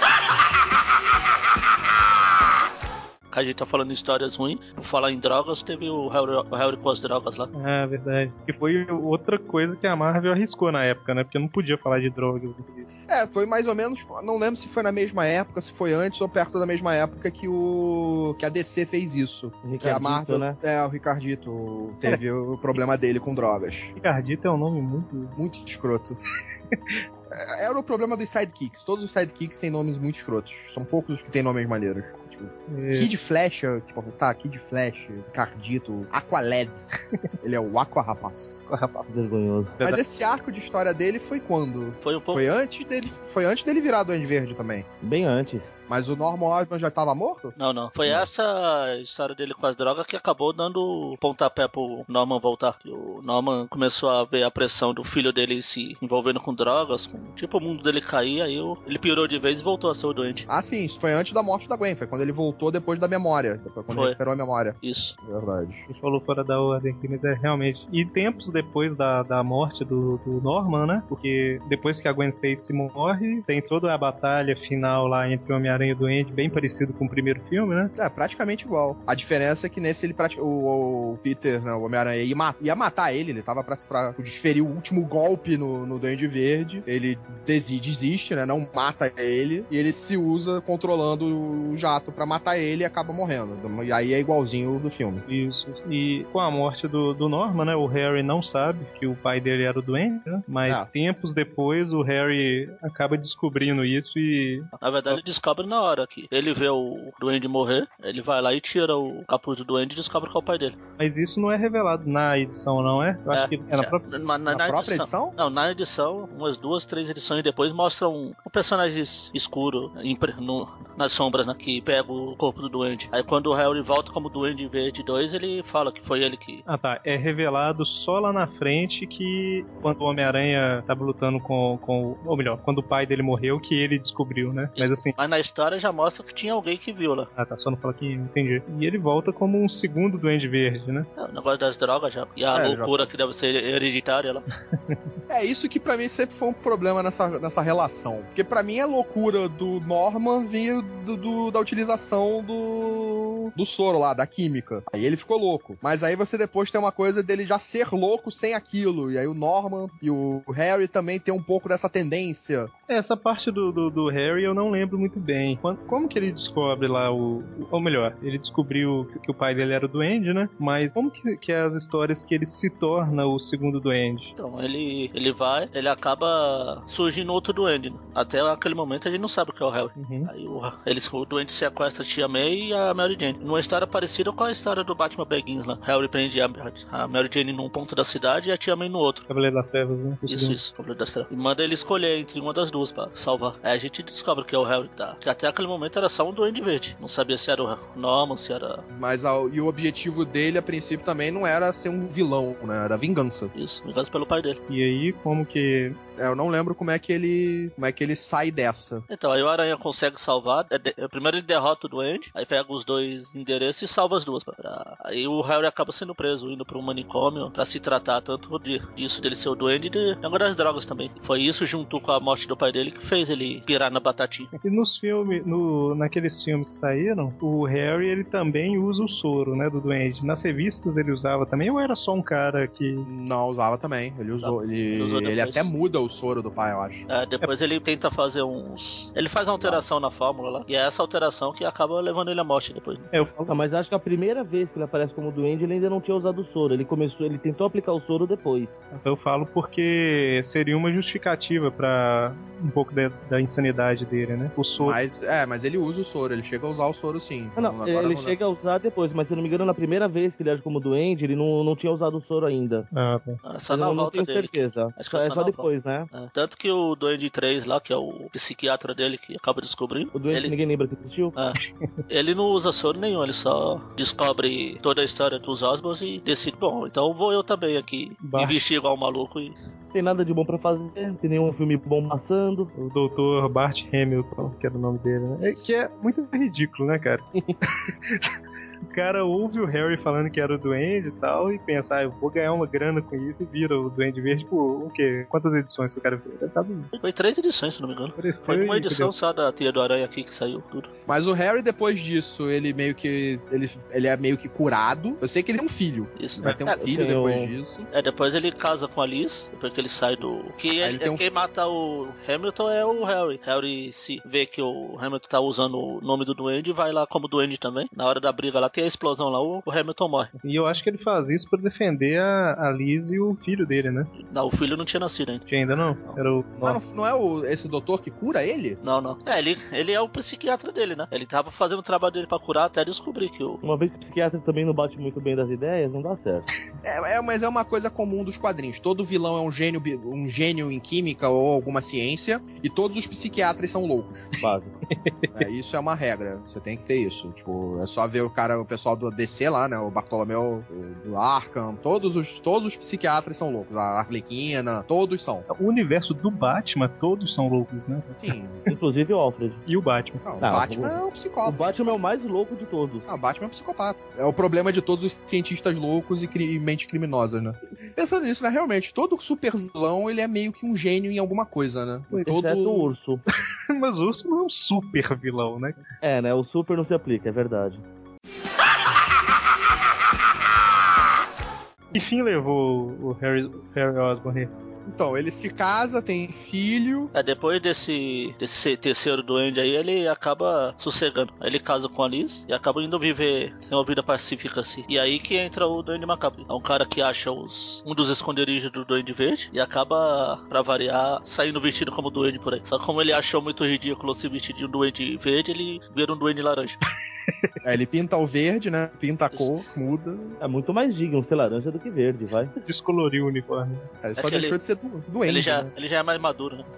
A gente tá falando de histórias ruins. Por falar em drogas, teve o Harry com as drogas lá. Ah, verdade. Que foi outra coisa que a Marvel arriscou na época, né? Porque não podia falar de drogas. Foi mais ou menos... Não lembro se foi na mesma época, se foi antes ou perto da mesma época que a DC fez isso. Que a Marvel... Né? O Ricardito teve o problema dele com drogas. Ricardito é um nome muito escroto. Era o problema dos sidekicks. Todos os sidekicks têm nomes muito escrotos. São poucos os que têm nomes maneiros. Kid Flash, Kid Flash, Cardito, Aqualed. Ele é o Aqua Rapaz. Vergonhoso. Mas esse arco de história dele foi quando? Foi um pouco. Foi antes dele virar Duende Verde também. Bem antes. Mas o Norman Osborn já tava morto? Não. Foi essa história dele com as drogas que acabou dando pontapé pro Norman voltar. O Norman começou a ver a pressão do filho dele se envolvendo com drogas, tipo o mundo dele cair, aí ele piorou de vez e voltou a ser o doente. Ah, sim, isso foi antes da morte da Gwen, foi quando ele voltou depois da memória, quando ele recuperou a memória. Isso. Verdade. A gente falou fora da ordem aqui, mas é realmente... E tempos depois da morte do Norman, né? Porque depois que a Gwen Stacy morre, tem toda a batalha final lá entre o Homem-Aranha e o Duende, bem parecido com o primeiro filme, né? Praticamente igual. A diferença é que nesse o Peter, né, o Homem-Aranha, ia matar ele tava pra desferir o último golpe no Duende Verde, ele desiste, né? Não mata ele, e ele se usa controlando o jato pra matar ele e acaba morrendo. E aí é igualzinho do filme. Isso. E com a morte do Norman, né? O Harry não sabe que o pai dele era o Duende, né? Mas tempos depois o Harry acaba descobrindo isso e... Na verdade ele descobre na hora que ele vê o Duende morrer, ele vai lá e tira o capuz do Duende e descobre qual é o pai dele. Mas isso não é revelado na edição, não é? Eu acho que é na própria... Na própria edição? Não, na edição, umas 2, 3 edições depois mostram um personagem escuro nas sombras, né, que pega o corpo do Duende. Aí quando o Harry volta como Duende Verde 2, ele fala que foi ele que... Ah, tá. É revelado só lá na frente que quando o Homem-Aranha tava lutando ou melhor, quando o pai dele morreu, que ele descobriu, né? Mas assim... Mas na história já mostra que tinha alguém que viu lá. Ah, tá. Só não fala que entendi. E ele volta como um segundo Duende Verde, né? O negócio das drogas já. E a loucura que deve ser hereditária lá. Isso que pra mim sempre foi um problema nessa relação. Porque pra mim a loucura do Norman veio da utilização do soro lá, da química. Aí ele ficou louco. Mas aí você depois tem uma coisa dele já ser louco sem aquilo. E aí o Norman e o Harry também tem um pouco dessa tendência. Essa parte do Harry eu não lembro muito bem. Como que ele descobre lá ou melhor, ele descobriu que o pai dele era o Duende, né? Mas como que é as histórias que ele se torna o segundo Duende? Então, ele ele acaba surgindo outro Duende, né? Até aquele momento a gente não sabe o que é o Harry. Aí o Duende sequestra a Tia May e a Mary Jane. Numa história parecida com a história do Batman Begins lá. Harry prende a Mary Jane num ponto da cidade e a Tia May no outro. Cavaleiro das Trevas, né? Isso, Cavaleiro das Trevas. E manda ele escolher entre uma das duas pra salvar. Aí a gente descobre que é o Harry que tá. Que até aquele momento era só um Duende Verde. Não sabia se era o Norman, se era... Mas e o objetivo dele, a princípio, também não era ser um vilão, né? Era vingança. Isso, vingança pelo pai dele. E aí, como que... eu não lembro como é que ele sai dessa. Então, aí o Aranha consegue salvar. Primeiro ele derrota o Duende, aí pega os dois endereços e salva as duas. Aí o Harry acaba sendo preso, indo pra um manicômio pra se tratar tanto disso dele ser o Duende e de agora das drogas também. Foi isso, junto com a morte do pai dele, que fez ele pirar na batatinha. E nos filmes, naqueles filmes que saíram, o Harry, ele também usa o soro, né, do Duende. Nas revistas ele usava também, ou era só um cara que... Não, usava também. Ele usou ele até muda o soro do pai, eu acho. Depois ele tenta fazer ele faz uma alteração na fórmula lá, e é essa alteração que acaba levando ele à morte depois. Eu falo... mas acho que a primeira vez que ele aparece como duende, ele ainda não tinha usado o soro. Ele tentou aplicar o soro depois. Eu falo porque seria uma justificativa pra um pouco da insanidade dele, né? O soro... Mas ele usa o soro, ele chega a usar o soro sim. Ele chega a usar depois, mas se eu não me engano, na primeira vez que ele age como duende, ele não tinha usado o soro ainda. Tá. Só na volta tenho dele. Certeza. Acho que É só depois, né? Tanto que o Duende 3 lá, que é o psiquiatra dele, que acaba descobrindo. O duende que ninguém lembra que existiu? Ele não usa soro nenhum, ele só descobre toda a história dos Osborns e decide, bom, então vou eu também aqui investir igual um maluco e... Tem nada de bom pra fazer, não tem nenhum filme bom passando. O Dr. Bart Hamilton, que era o nome dele, né? Que é muito ridículo, né, cara? O cara ouve o Harry falando que era o Duende e tal, e pensa, eu vou ganhar uma grana com isso, e vira o Duende Verde por o quê? Quantas edições que o cara fez? Foi 3 edições, se não me engano. Foi uma edição só da Teia do Aranha aqui que saiu tudo. Mas o Harry, depois disso, ele é meio que curado. Eu sei que ele tem um filho. Isso, vai ter um filho depois disso. Depois ele casa com a Liz, depois que ele sai do... Quem mata o Hamilton é o Harry. Harry se vê que o Hamilton tá usando o nome do Duende e vai lá como Duende também. Na hora da briga lá, tem a explosão lá, o Hamilton morre. E eu acho que ele faz isso pra defender a Liz e o filho dele, né? Não, o filho não tinha nascido ainda. Ainda não? Era o... Não é esse doutor que cura ele? Não. Ele é o psiquiatra dele, né? Ele tava fazendo o trabalho dele pra curar até descobrir que o... Uma vez que o psiquiatra também não bate muito bem das ideias, não dá certo. Mas é uma coisa comum dos quadrinhos. Todo vilão é um gênio em química ou alguma ciência, e todos os psiquiatras são loucos. Básico. Isso é uma regra. Você tem que ter isso. Tipo, é só ver o pessoal do DC lá, né? O Bartolomeu, do Arkham, todos os psiquiatras são loucos. A Arlequina, todos são. O universo do Batman, todos são loucos, né? Sim. Inclusive o Alfred. E o Batman. Não, o Batman é um psicópata. O Batman é o mais louco de todos. O Batman é um psicopata. É o problema de todos os cientistas loucos e mentes criminosas, né? Pensando nisso, né? Realmente, todo super vilão, ele é meio que um gênio em alguma coisa, né? Exceto o Urso. Mas o Urso não é um super vilão, né? Né? O super não se aplica, é verdade. Que fim levou o Harry Osborn? Então, ele se casa, tem filho. Depois desse terceiro duende aí, ele acaba sossegando. Aí ele casa com a Liz e acaba indo viver sem uma vida pacífica assim. E aí que entra o Duende Macabro. É um cara que acha um dos esconderijos do Duende Verde e acaba, pra variar, saindo vestido como duende por aí. Só que como ele achou muito ridículo se vestir de um duende verde, ele vira um duende laranja. Ele pinta o verde, né? Pinta a cor, muda. É muito mais digno ser laranja do que verde, vai. Descoloriu o uniforme. Só deixou de ser doente. Ele já é mais maduro, né?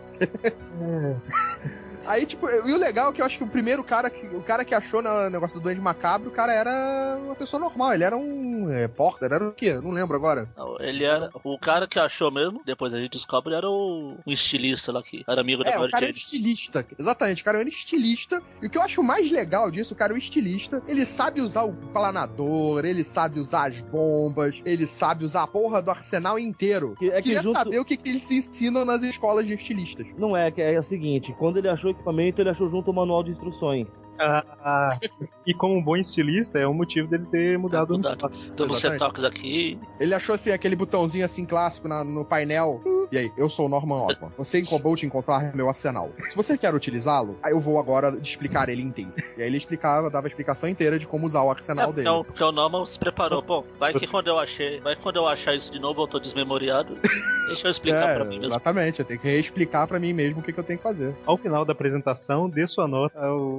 Aí, tipo, e o legal é que eu acho que o cara que achou no negócio do Duende Macabro, o cara era uma pessoa normal, ele era um repórter, era o quê? Não lembro agora. Não, ele era o cara que achou mesmo, depois a gente descobre, era um estilista lá que era amigo da o cara era estilista, exatamente, o cara era estilista, e o que eu acho mais legal disso, o cara é um estilista, ele sabe usar o planador, ele sabe usar as bombas, ele sabe usar a porra do arsenal inteiro. Queria saber o que eles se ensinam nas escolas de estilistas. Não é, que é o seguinte, quando ele achou equipamento, ele achou junto o manual de instruções. E como um bom estilista, é o motivo dele ter mudado o Tem uns setoques aqui. Ele achou assim, aquele botãozinho assim clássico no painel. E aí, eu sou o Norman Osborn. Você acabou de encontrar meu arsenal. Se você quer utilizá-lo, aí eu vou agora explicar ele inteiro. E aí ele dava a explicação inteira de como usar o arsenal dele. Porque o Norman se preparou. Bom, vai que quando eu achar isso de novo, eu tô desmemoriado. Deixa eu explicar pra mim mesmo. Exatamente, eu tenho que reexplicar pra mim mesmo o que eu tenho que fazer. Ao final da apresentação, dê sua nota ao...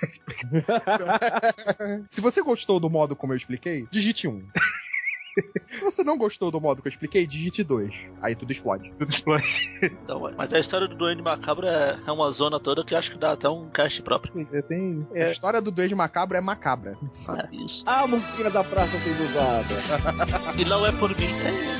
Se você gostou do modo como eu expliquei, digite 1. Se você não gostou do modo que eu expliquei, digite 2. Aí tudo explode. Então, mas a história do Duende Macabro é uma zona toda que acho que dá até um cast próprio. A história do Duende Macabro é macabra. Isso. A musiquinha da praça sendo usada. E não é por mim.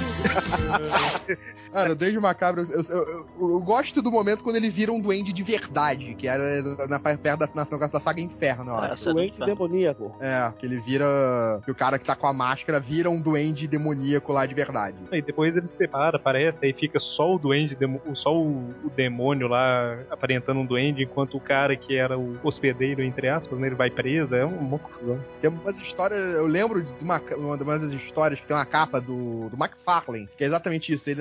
Cara, o Duende Macabro, eu gosto do momento quando ele vira um duende de verdade, que era perto na negócio da saga Inferno, ó. Duende demoníaco. Que ele vira... Que o cara que tá com a máscara vira um duende demoníaco lá de verdade. E depois ele se separa, aparece, aí fica só o duende, só o demônio lá aparentando um duende, enquanto o cara que era o hospedeiro, entre aspas, né, ele vai preso, é uma confusão. Tem umas histórias, eu lembro de uma das histórias que tem uma capa do McFarlane, que é exatamente isso, ele na hora que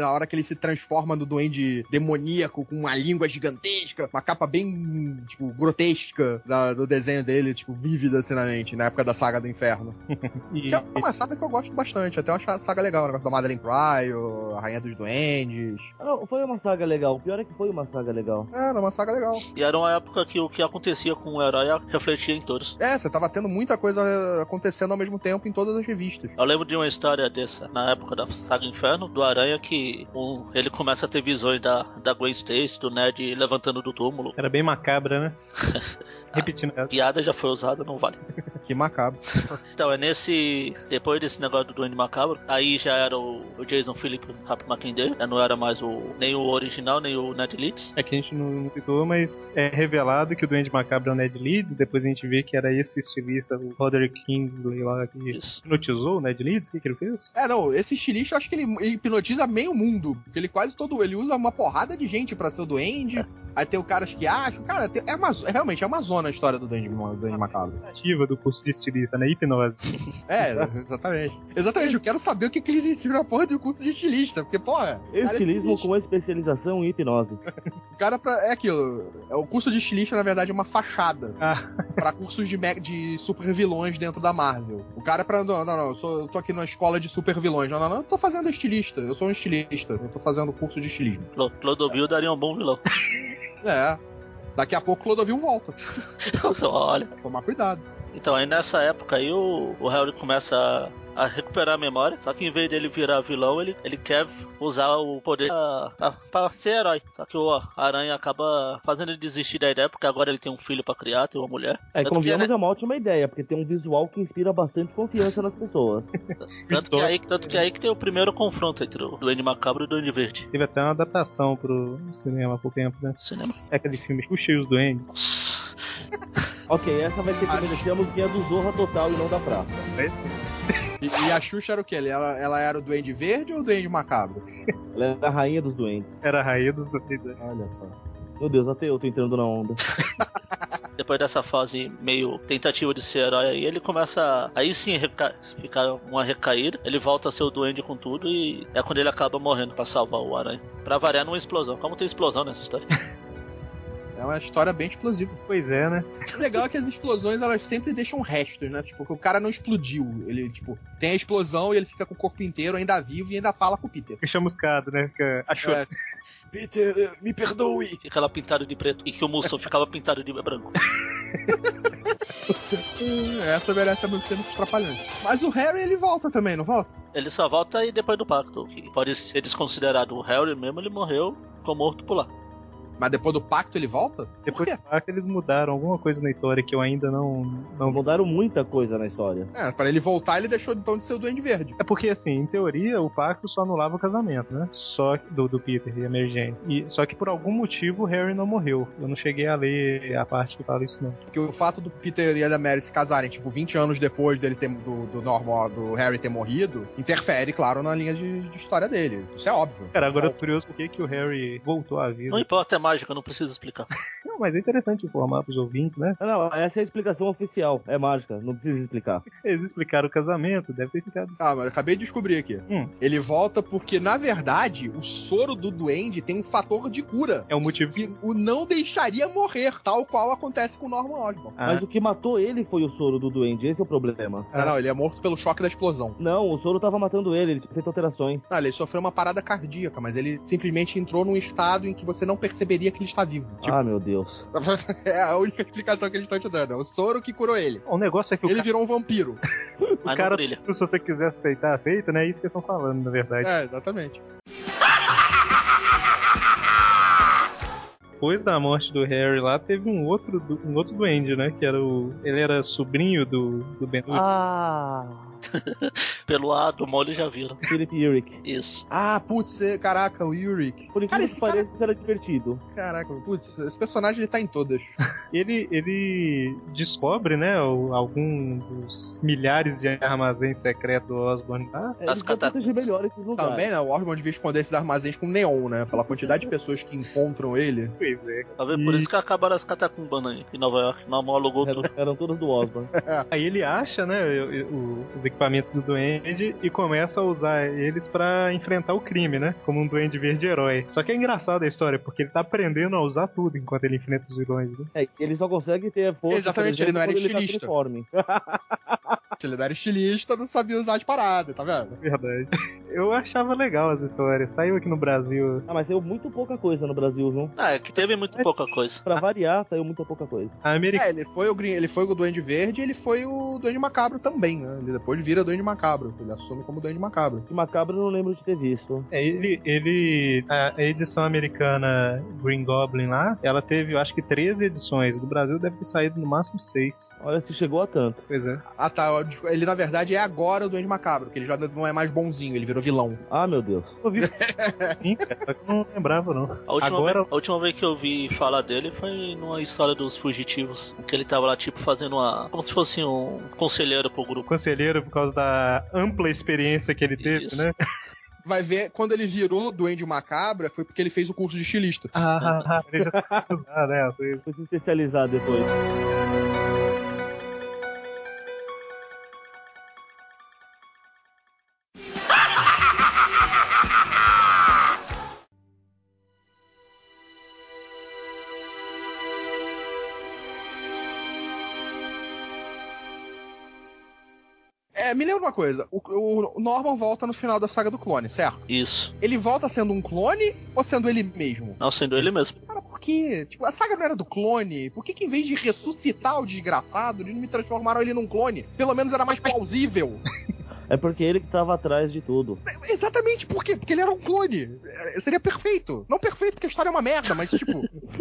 ele se transforma no duende demoníaco com uma língua gigantesca, uma capa bem, tipo, grotesca do desenho dele, tipo, vívida assim na mente, na época da Saga do Inferno. Que é uma saga que eu gosto bastante, até uma saga legal, o negócio da Madeline Pryor, a Rainha dos Duendes. Não, foi uma saga legal, o pior é que foi uma saga legal. Era uma saga legal. E era uma época que o que acontecia com o herói refletia em todos. Você tava tendo muita coisa acontecendo ao mesmo tempo em todas as revistas. Eu lembro de uma história dessa, na época da Saga Inferno, do Aranha, que ele começa a ter visões da Gwen Stacy, do Ned levantando do túmulo. Era bem macabra, né? Repetindo. A piada já foi usada, não vale. Que macabro. Então, depois desse negócio do Duende Macabro, aí já era o Jason Phillips Mackinder, não era mais nem o original, nem o Ned Leeds. É que a gente não citou, mas é revelado que o Duende Macabro é o Ned Leeds, depois a gente vê que era esse estilista, o Roderick Kingsley lá, que hipnotizou o Ned Leeds. O que ele fez? Não, esse estilista, eu acho que ele hipnotiza meio mundo, porque ele ele usa uma porrada de gente pra ser o Duende, aí tem o cara que acham, cara, realmente é uma zona a história do Duende Macabro. Ativa do curso de estilista, né? Hipnose. Exatamente. Exatamente, eu quero saber o que eles ensinam na porra de curso de estilista, porque, porra... Estilismo com especialização em hipnose. O cara, é aquilo, o curso de estilista, na verdade, é uma fachada pra cursos de super vilões dentro da Marvel. O cara eu tô aqui na escola de super vilões. Não, eu tô fazendo estilista, eu sou um estilista, eu tô fazendo curso de estilismo. Clodovil daria um bom vilão. Daqui a pouco o Clodovil volta. Olha. Tomar cuidado. Então, aí nessa época aí o Harry começa a recuperar a memória, só que em vez dele virar vilão, ele quer usar o poder pra ser herói. Só que o Aranha acaba fazendo ele desistir da ideia, porque agora ele tem um filho pra criar, tem uma mulher. Convenhamos, é uma ótima ideia, porque tem um visual que inspira bastante confiança nas pessoas. Tanto que aí que tem o primeiro confronto entre o Duende Macabro e o Duende Verde. Teve até uma adaptação pro cinema há pouco tempo, né? Cinema. É aquele filme Puxa os Duendes. Ok, essa vai ser que merecemos que é do Zorra Total e não da Praça. E a Xuxa era o quê? Ela era o Duende Verde ou o Duende Macabro? Ela era a rainha dos duendes. Era a rainha dos duendes. Olha só. Meu Deus, até eu tô entrando na onda. Depois dessa fase meio tentativa de ser herói aí, ele começa aí sim ficar uma recaída. Ele volta a ser o duende com tudo e é quando ele acaba morrendo pra salvar o Aranha. Pra variar numa explosão. Como tem explosão nessa história? É uma história bem explosiva. Pois é, né? O legal é que as explosões, elas sempre deixam restos, né? Tipo, que o cara não explodiu. Ele, tipo, tem a explosão e ele fica com o corpo inteiro, ainda vivo, e ainda fala com o Peter. Fica chamuscado, né? Achou. Peter, me perdoe. Fica lá pintado de preto. E que o Musso ficava pintado de branco. Essa merece a música dos Trapalhões. Mas o Harry, ele volta também, não volta? Ele só volta aí depois do pacto, que pode ser desconsiderado. O Harry mesmo, ele morreu, ficou morto por lá. Mas depois do pacto ele volta? Depois do pacto eles mudaram alguma coisa na história que eu ainda não... Mudaram muita coisa na história. Pra ele voltar, ele deixou então de ser o Duende Verde. É porque, assim, em teoria, o pacto só anulava o casamento, né? Só do Peter e a Mary Jane. Só que por algum motivo o Harry não morreu. Eu não cheguei a ler a parte que fala isso, não. Porque o fato do Peter e a da Mary se casarem, tipo, 20 anos depois dele ter, do Harry ter morrido, interfere, claro, na linha de história dele. Isso é óbvio. Cara, agora eu tô curioso por que o Harry voltou à vida. Não importa, é mágica, não precisa explicar. Não, mas é interessante informar pros ouvintes, né? Não, essa é a explicação oficial. É mágica, não precisa explicar. Eles explicaram o casamento, deve ter ficado. Mas eu acabei de descobrir aqui. Ele volta porque, na verdade, o soro do duende tem um fator de cura. É o motivo que o não deixaria morrer, tal qual acontece com o Norman Osborn. Mas o que matou ele foi o soro do duende, esse é o problema. Não, ele é morto pelo choque da explosão. Não, o soro tava matando ele tinha feito alterações. Ele sofreu uma parada cardíaca, mas ele simplesmente entrou num estado em que você não perceberia que ele está vivo. Meu Deus. É a única explicação que eles estão te dando. É o soro que curou ele. O negócio é que ele virou um vampiro. O cara, se você quiser aceitar, aceita, né? É isso que eles estão falando, na verdade. Exatamente. Depois da morte do Harry lá, teve um outro duende, né? Que era ele era sobrinho do Ben. Pelo A do mole já viram. Philip Uric. Isso. Putz, caraca, o Uric. Por incrível que pareça, era divertido. Caraca, putz, esse personagem ele tá em todas. Ele descobre, né, algum dos milhares de armazéns secretos do Osborn. Ele vai proteger melhor esses lugares. Também, né, o Osborn devia esconder esses armazéns com neon, né, pela quantidade de pessoas que encontram ele. Pois é. Talvez por isso que acabaram as catacumbas aí, em Nova York. Não alugou tudo. Eram todas do Osborn. Aí ele acha, né, os equipamentos do Duende e começa a usar eles pra enfrentar o crime, né? Como um Duende Verde herói. Só que é engraçada a história, porque ele tá aprendendo a usar tudo enquanto ele enfrenta os vilões, né? Ele só consegue ter força. Exatamente, ele não era estilista. Ele não era estilista, não sabia usar as paradas, tá vendo? Verdade. Eu achava legal as histórias. Saiu aqui no Brasil. Mas saiu muito pouca coisa no Brasil, viu? É que teve muito pouca coisa. Pra variar, saiu muito pouca coisa. Ele foi o Duende Verde e ele foi o Duende Macabro também, né? Ele depois vira Duende Macabro. Ele assume como Duende Macabro. E Macabro eu não lembro de ter visto. A edição americana Green Goblin lá, ela teve, eu acho que 13 edições. Do Brasil deve ter saído no máximo 6. Olha se chegou a tanto. Pois é. Ah, tá. Ele, na verdade, é agora o Duende Macabro, que ele já não é mais bonzinho, ele virou vilão. Ah, meu Deus. Eu vi. Sim, cara, só que eu não lembrava, não. A última vez que eu vi falar dele foi numa história dos fugitivos. Que ele tava lá, tipo, fazendo como se fosse um conselheiro pro grupo. Conselheiro por causa da ampla experiência que ele teve, Isso. né? Vai ver, quando ele virou Duende Macabro, foi porque ele fez o curso de estilista. Ele já né? Foi se especializar depois. Me lembra uma coisa, o Norman volta no final da saga do clone, certo? Isso. Ele volta sendo um clone ou sendo ele mesmo? Não, sendo ele mesmo. Cara, por quê? Tipo, a saga não era do clone? Por que em vez de ressuscitar o desgraçado, eles não me transformaram ele num clone? Pelo menos era mais plausível. É porque ele que tava atrás de tudo. Exatamente, por quê? Porque ele era um clone. Seria perfeito. Não perfeito porque a história é uma merda, mas tipo...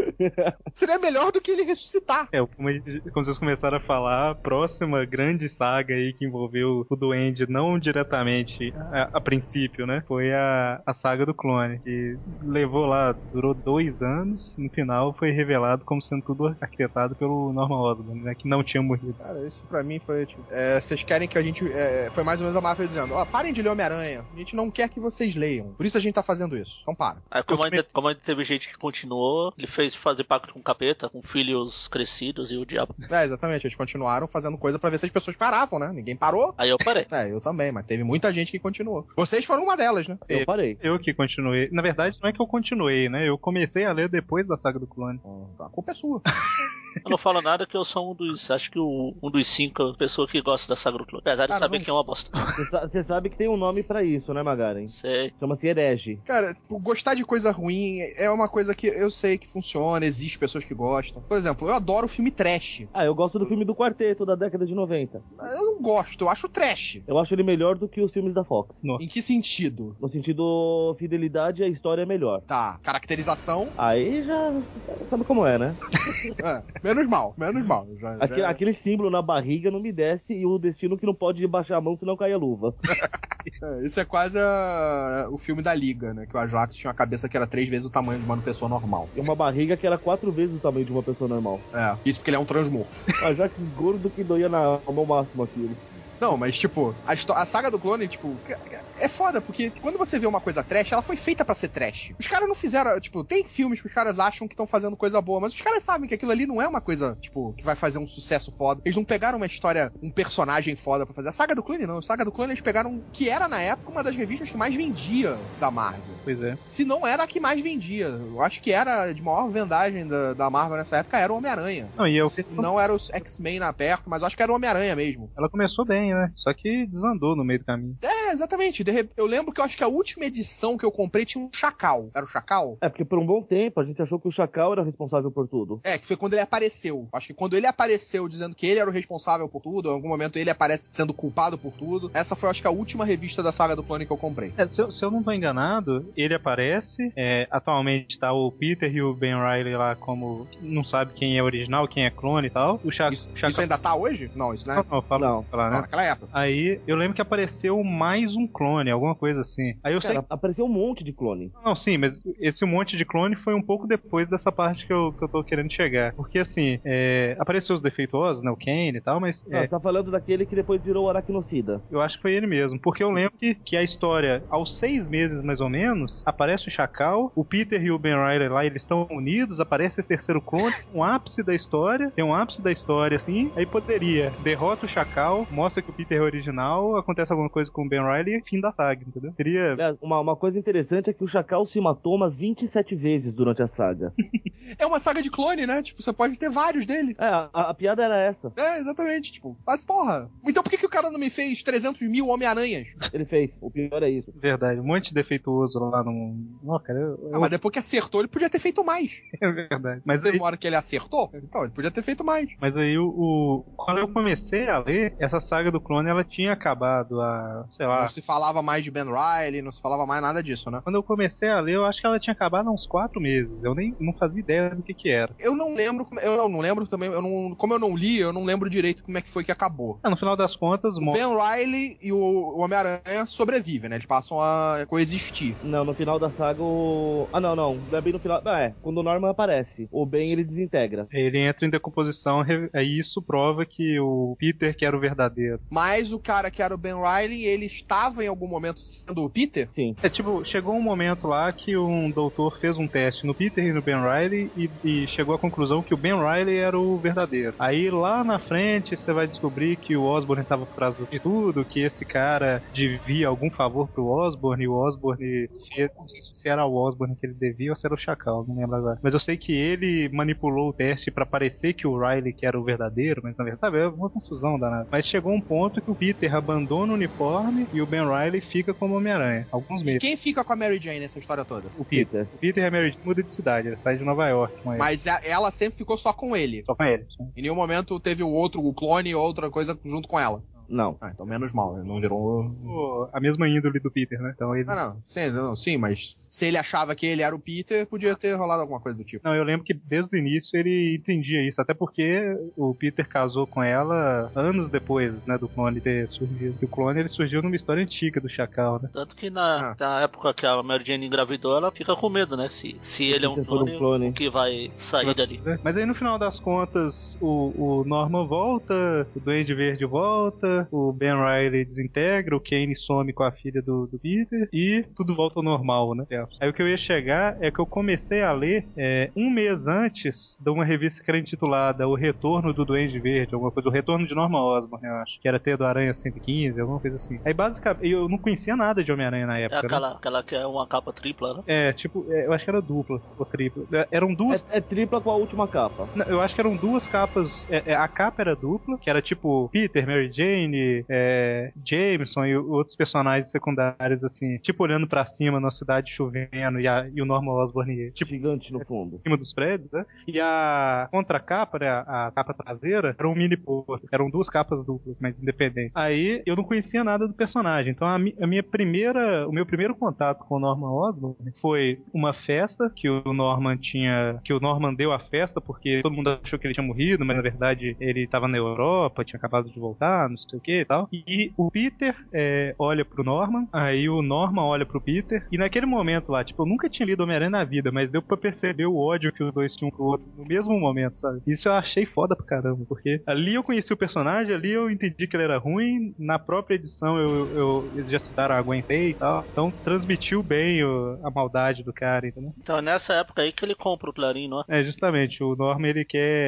seria melhor do que ele ressuscitar. Como vocês começaram a falar, a próxima grande saga aí que envolveu o Duende, não diretamente a princípio, né? Foi a saga do clone. Que levou lá, durou 2 anos. No final foi revelado como sendo tudo arquitetado pelo Norman Osborn, né? Que não tinha morrido. Cara, isso pra mim foi tipo... vocês querem que a gente... foi mais ou menos a Marvel dizendo, parem de ler Homem-Aranha. A gente não quer que vocês leiam. Por isso a gente tá fazendo isso. Então para. Aí, como ainda teve gente que continuou, ele fez fazer pacto com o capeta, com filhos crescidos e o diabo. Exatamente. Eles continuaram fazendo coisa pra ver se as pessoas paravam, né? Ninguém parou. Aí eu parei. Eu também, mas teve muita gente que continuou. Vocês foram uma delas, né? Eu parei. Eu que continuei. Na verdade, não é que eu continuei, né? Eu comecei a ler depois da saga do clone. A culpa é sua. Eu não falo nada que eu sou acho que um dos 5 pessoas que gosta da saga do clone. Apesar de saber que é uma bosta. Você sabe que tem um nome pra isso, né, Magaren? Sei. Chama-se herege. Cara, gostar de coisa ruim é uma coisa que eu sei que funciona, existe pessoas que gostam. Por exemplo, eu adoro filme trash. Eu gosto do filme do Quarteto da década de 90. Eu não gosto, eu acho trash. Eu acho ele melhor do que os filmes da Fox. Nossa. Em que sentido? No sentido fidelidade, a história é melhor. Tá, caracterização. Aí já sabe como é, né? Menos mal. Aquele símbolo na barriga não me desce e o destino que não pode baixar a mão senão cai a luva. Isso é quase o filme da Liga, né? Que o Ajax tinha uma cabeça que era 3 vezes o tamanho de uma pessoa normal. E uma barriga que era 4 vezes o tamanho de uma pessoa normal. Isso porque ele é um transmorfo. O Ajax gordo que doía na mão máximo aquilo. Não, mas tipo, a saga do clone, tipo, é foda, porque quando você vê uma coisa trash, ela foi feita pra ser trash. Os caras não fizeram, tipo, tem filmes que os caras acham que estão fazendo coisa boa, mas os caras sabem que aquilo ali não é uma coisa, tipo, que vai fazer um sucesso foda. Eles não pegaram uma história, um personagem foda pra fazer. A saga do clone não, a saga do clone eles pegaram, que era na época uma das revistas que mais vendia da Marvel. Pois é. Se não era a que mais vendia. Eu acho que era de maior vendagem da Marvel nessa época, era o Homem-Aranha. Não era os X-Men perto, mas eu acho que era o Homem-Aranha mesmo. Ela começou bem, né? Só que desandou no meio do caminho. Exatamente. Eu lembro que eu acho que a última edição que eu comprei tinha um Chacal. Era o Chacal? Porque por um bom tempo a gente achou que o Chacal era responsável por tudo. Que foi quando ele apareceu. Acho que quando ele apareceu dizendo que ele era o responsável por tudo, em algum momento ele aparece sendo culpado por tudo. Essa foi, acho que, a última revista da saga do clone que eu comprei. Se eu não tô enganado, ele aparece. Atualmente tá o Peter e o Ben Reilly lá como não sabe quem é original, quem é clone e tal. Isso ainda tá hoje? Não, isso não é. Não, fala, né? Naquela época. Aí eu lembro que apareceu mais mais um clone, alguma coisa assim. Aí eu sei... apareceu um monte de clone. Não, sim, mas esse monte de clone foi um pouco depois dessa parte que eu tô querendo chegar. Porque assim, apareceu os defeituosos, né, o Kane e tal, mas... Você tá falando daquele que depois virou o Aracnocida. Eu acho que foi ele mesmo, porque eu lembro que a história, aos 6 meses mais ou menos, aparece o Chacal, o Peter e o Ben Reilly lá, eles estão unidos, aparece esse terceiro clone, um ápice da história, tem um ápice da história, assim, aí poderia, derrota o Chacal, mostra que o Peter é original, acontece alguma coisa com o Ben Reilly e fim da saga, entendeu? Seria... Uma coisa interessante é que o Chacal se matou umas 27 vezes durante a saga. É uma saga de clone, né? Tipo, você pode ter vários dele. A piada era essa. Exatamente, tipo, mas porra. Então por que o cara não me fez 300 mil Homem-Aranhas? Ele fez, o pior é isso. Verdade, um monte de defeituoso lá no... Não, cara, mas depois que acertou, ele podia ter feito mais. É verdade. Mas tem uma hora que ele acertou, então ele podia ter feito mais. Mas aí quando eu comecei a ler, essa saga do clone, ela tinha acabado sei lá... Não se falava mais de Ben Reilly, não se falava mais nada disso, né? Quando eu comecei a ler, eu acho que ela tinha acabado há uns 4 meses. Eu nem não fazia ideia do que era. Eu não lembro também, como eu não li, eu não lembro direito como é que foi que acabou. No final das contas... O Ben Reilly e o Homem-Aranha sobrevivem, né? Eles passam a coexistir. Não, no final da saga não é bem no final... quando o Norman aparece, o Ben ele desintegra. Ele entra em decomposição, aí isso prova que o Peter que era o verdadeiro. Mas o cara que era o Ben Reilly, ele estava em algum momento sendo o Peter? Sim. Chegou um momento lá que um doutor fez um teste no Peter e no Ben Reilly e chegou à conclusão que o Ben Reilly era o verdadeiro. Aí lá na frente você vai descobrir que o Osborn estava por trás de tudo, que esse cara devia algum favor pro Osborn, e o Osborn, não sei se era o Osborn que ele devia ou se era o Chacal, não lembro agora. Mas eu sei que ele manipulou o teste pra parecer que o Reilly que era o verdadeiro, mas na verdade é uma confusão danada. Mas chegou um ponto que o Peter abandona o uniforme e o Ben Reilly fica como Homem-Aranha. Alguns meses. Quem fica com a Mary Jane nessa história toda? O Peter. O Peter e a Mary Jane mudam de cidade, ele sai de Nova York com ele. Mas ela sempre ficou só com ele. Só com ele. Sim. Em nenhum momento teve o clone ou outra coisa junto com ela. Não. Então menos mal, ele não virou... A mesma índole do Peter, né? Então ele... Sim, mas se ele achava que ele era o Peter, podia ter rolado alguma coisa do tipo. Não, eu lembro que desde o início ele entendia isso, até porque o Peter casou com ela anos depois, né, do clone ter surgido. E o clone, ele surgiu numa história antiga do Chacal, né? Tanto que na época que a Mary Jane engravidou, ela fica com medo, né? Se ele é um clone, o que vai sair dali. Mas aí no final das contas, o Norman volta, o Duende Verde volta, o Ben Reilly desintegra, o Kane some com a filha do Peter e tudo volta ao normal, né? Aí o que eu ia chegar é que eu comecei a ler um mês antes de uma revista que era intitulada O Retorno do Duende Verde, alguma coisa, O Retorno de Norman Osborn, eu acho, que era ter do Aranha 115, alguma coisa assim. Aí basicamente, eu não conhecia nada de Homem-Aranha na época, aquela que é uma capa tripla, né? Eu acho que era dupla ou tripla. Eram duas... É tripla com a última capa. Não, eu acho que eram duas capas, a capa era dupla, que era tipo Peter, Mary Jane, Jameson e outros personagens secundários, assim, tipo olhando pra cima na cidade chovendo e o Norman Osborn tipo, gigante no fundo, em cima dos prédios, né? E a contracapa, né, a capa traseira, era um mini pôster. Eram duas capas duplas, mas independentes. Aí eu não conhecia nada do personagem, então o meu primeiro contato com o Norman Osborn foi uma festa que o Norman deu a festa porque todo mundo achou que ele tinha morrido, mas na verdade ele tava na Europa, tinha acabado de voltar, não sei o que e tal. E o Peter olha pro Norman, aí o Norman olha pro Peter, e naquele momento lá, tipo, eu nunca tinha lido Homem-Aranha na vida, mas deu pra perceber o ódio que os dois tinham pro outro no mesmo momento, sabe? Isso eu achei foda pra caramba, porque ali eu conheci o personagem, ali eu entendi que ele era ruim, na própria edição eles já citaram a Gwen Stacy e tal, então transmitiu bem a maldade do cara, entendeu? Então é nessa época aí que ele compra o Clarim, não é? Justamente, o Norman ele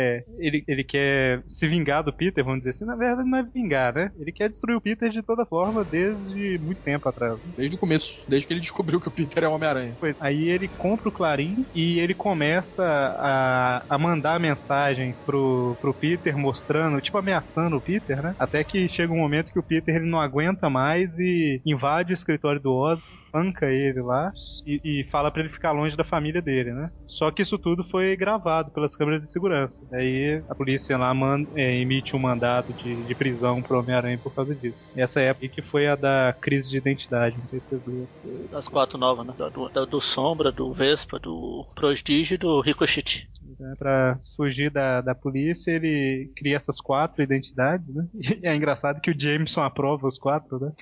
quer se vingar do Peter, vamos dizer assim, na verdade não é vingar, né? Ele quer destruir o Peter de toda forma desde muito tempo atrás. Desde o começo, desde que ele descobriu que o Peter é o Homem-Aranha. Aí ele compra o Clarim e ele começa a mandar mensagens pro Peter mostrando, tipo ameaçando o Peter, né? Até que chega um momento que o Peter ele não aguenta mais e invade o escritório do Oz, panca ele lá e fala pra ele ficar longe da família dele, né? Só que isso tudo foi gravado pelas câmeras de segurança. Aí a polícia lá emite um mandado de prisão pro Homem-Aranha por causa disso. E essa época que foi a da crise de identidade, não sei se vocês viram. Das 4 novas, né? Do Sombra, do Vespa, do Prodígio e do Ricochet. Pra fugir da polícia, ele cria essas 4 identidades, né? E é engraçado que o Jameson aprova os 4, né?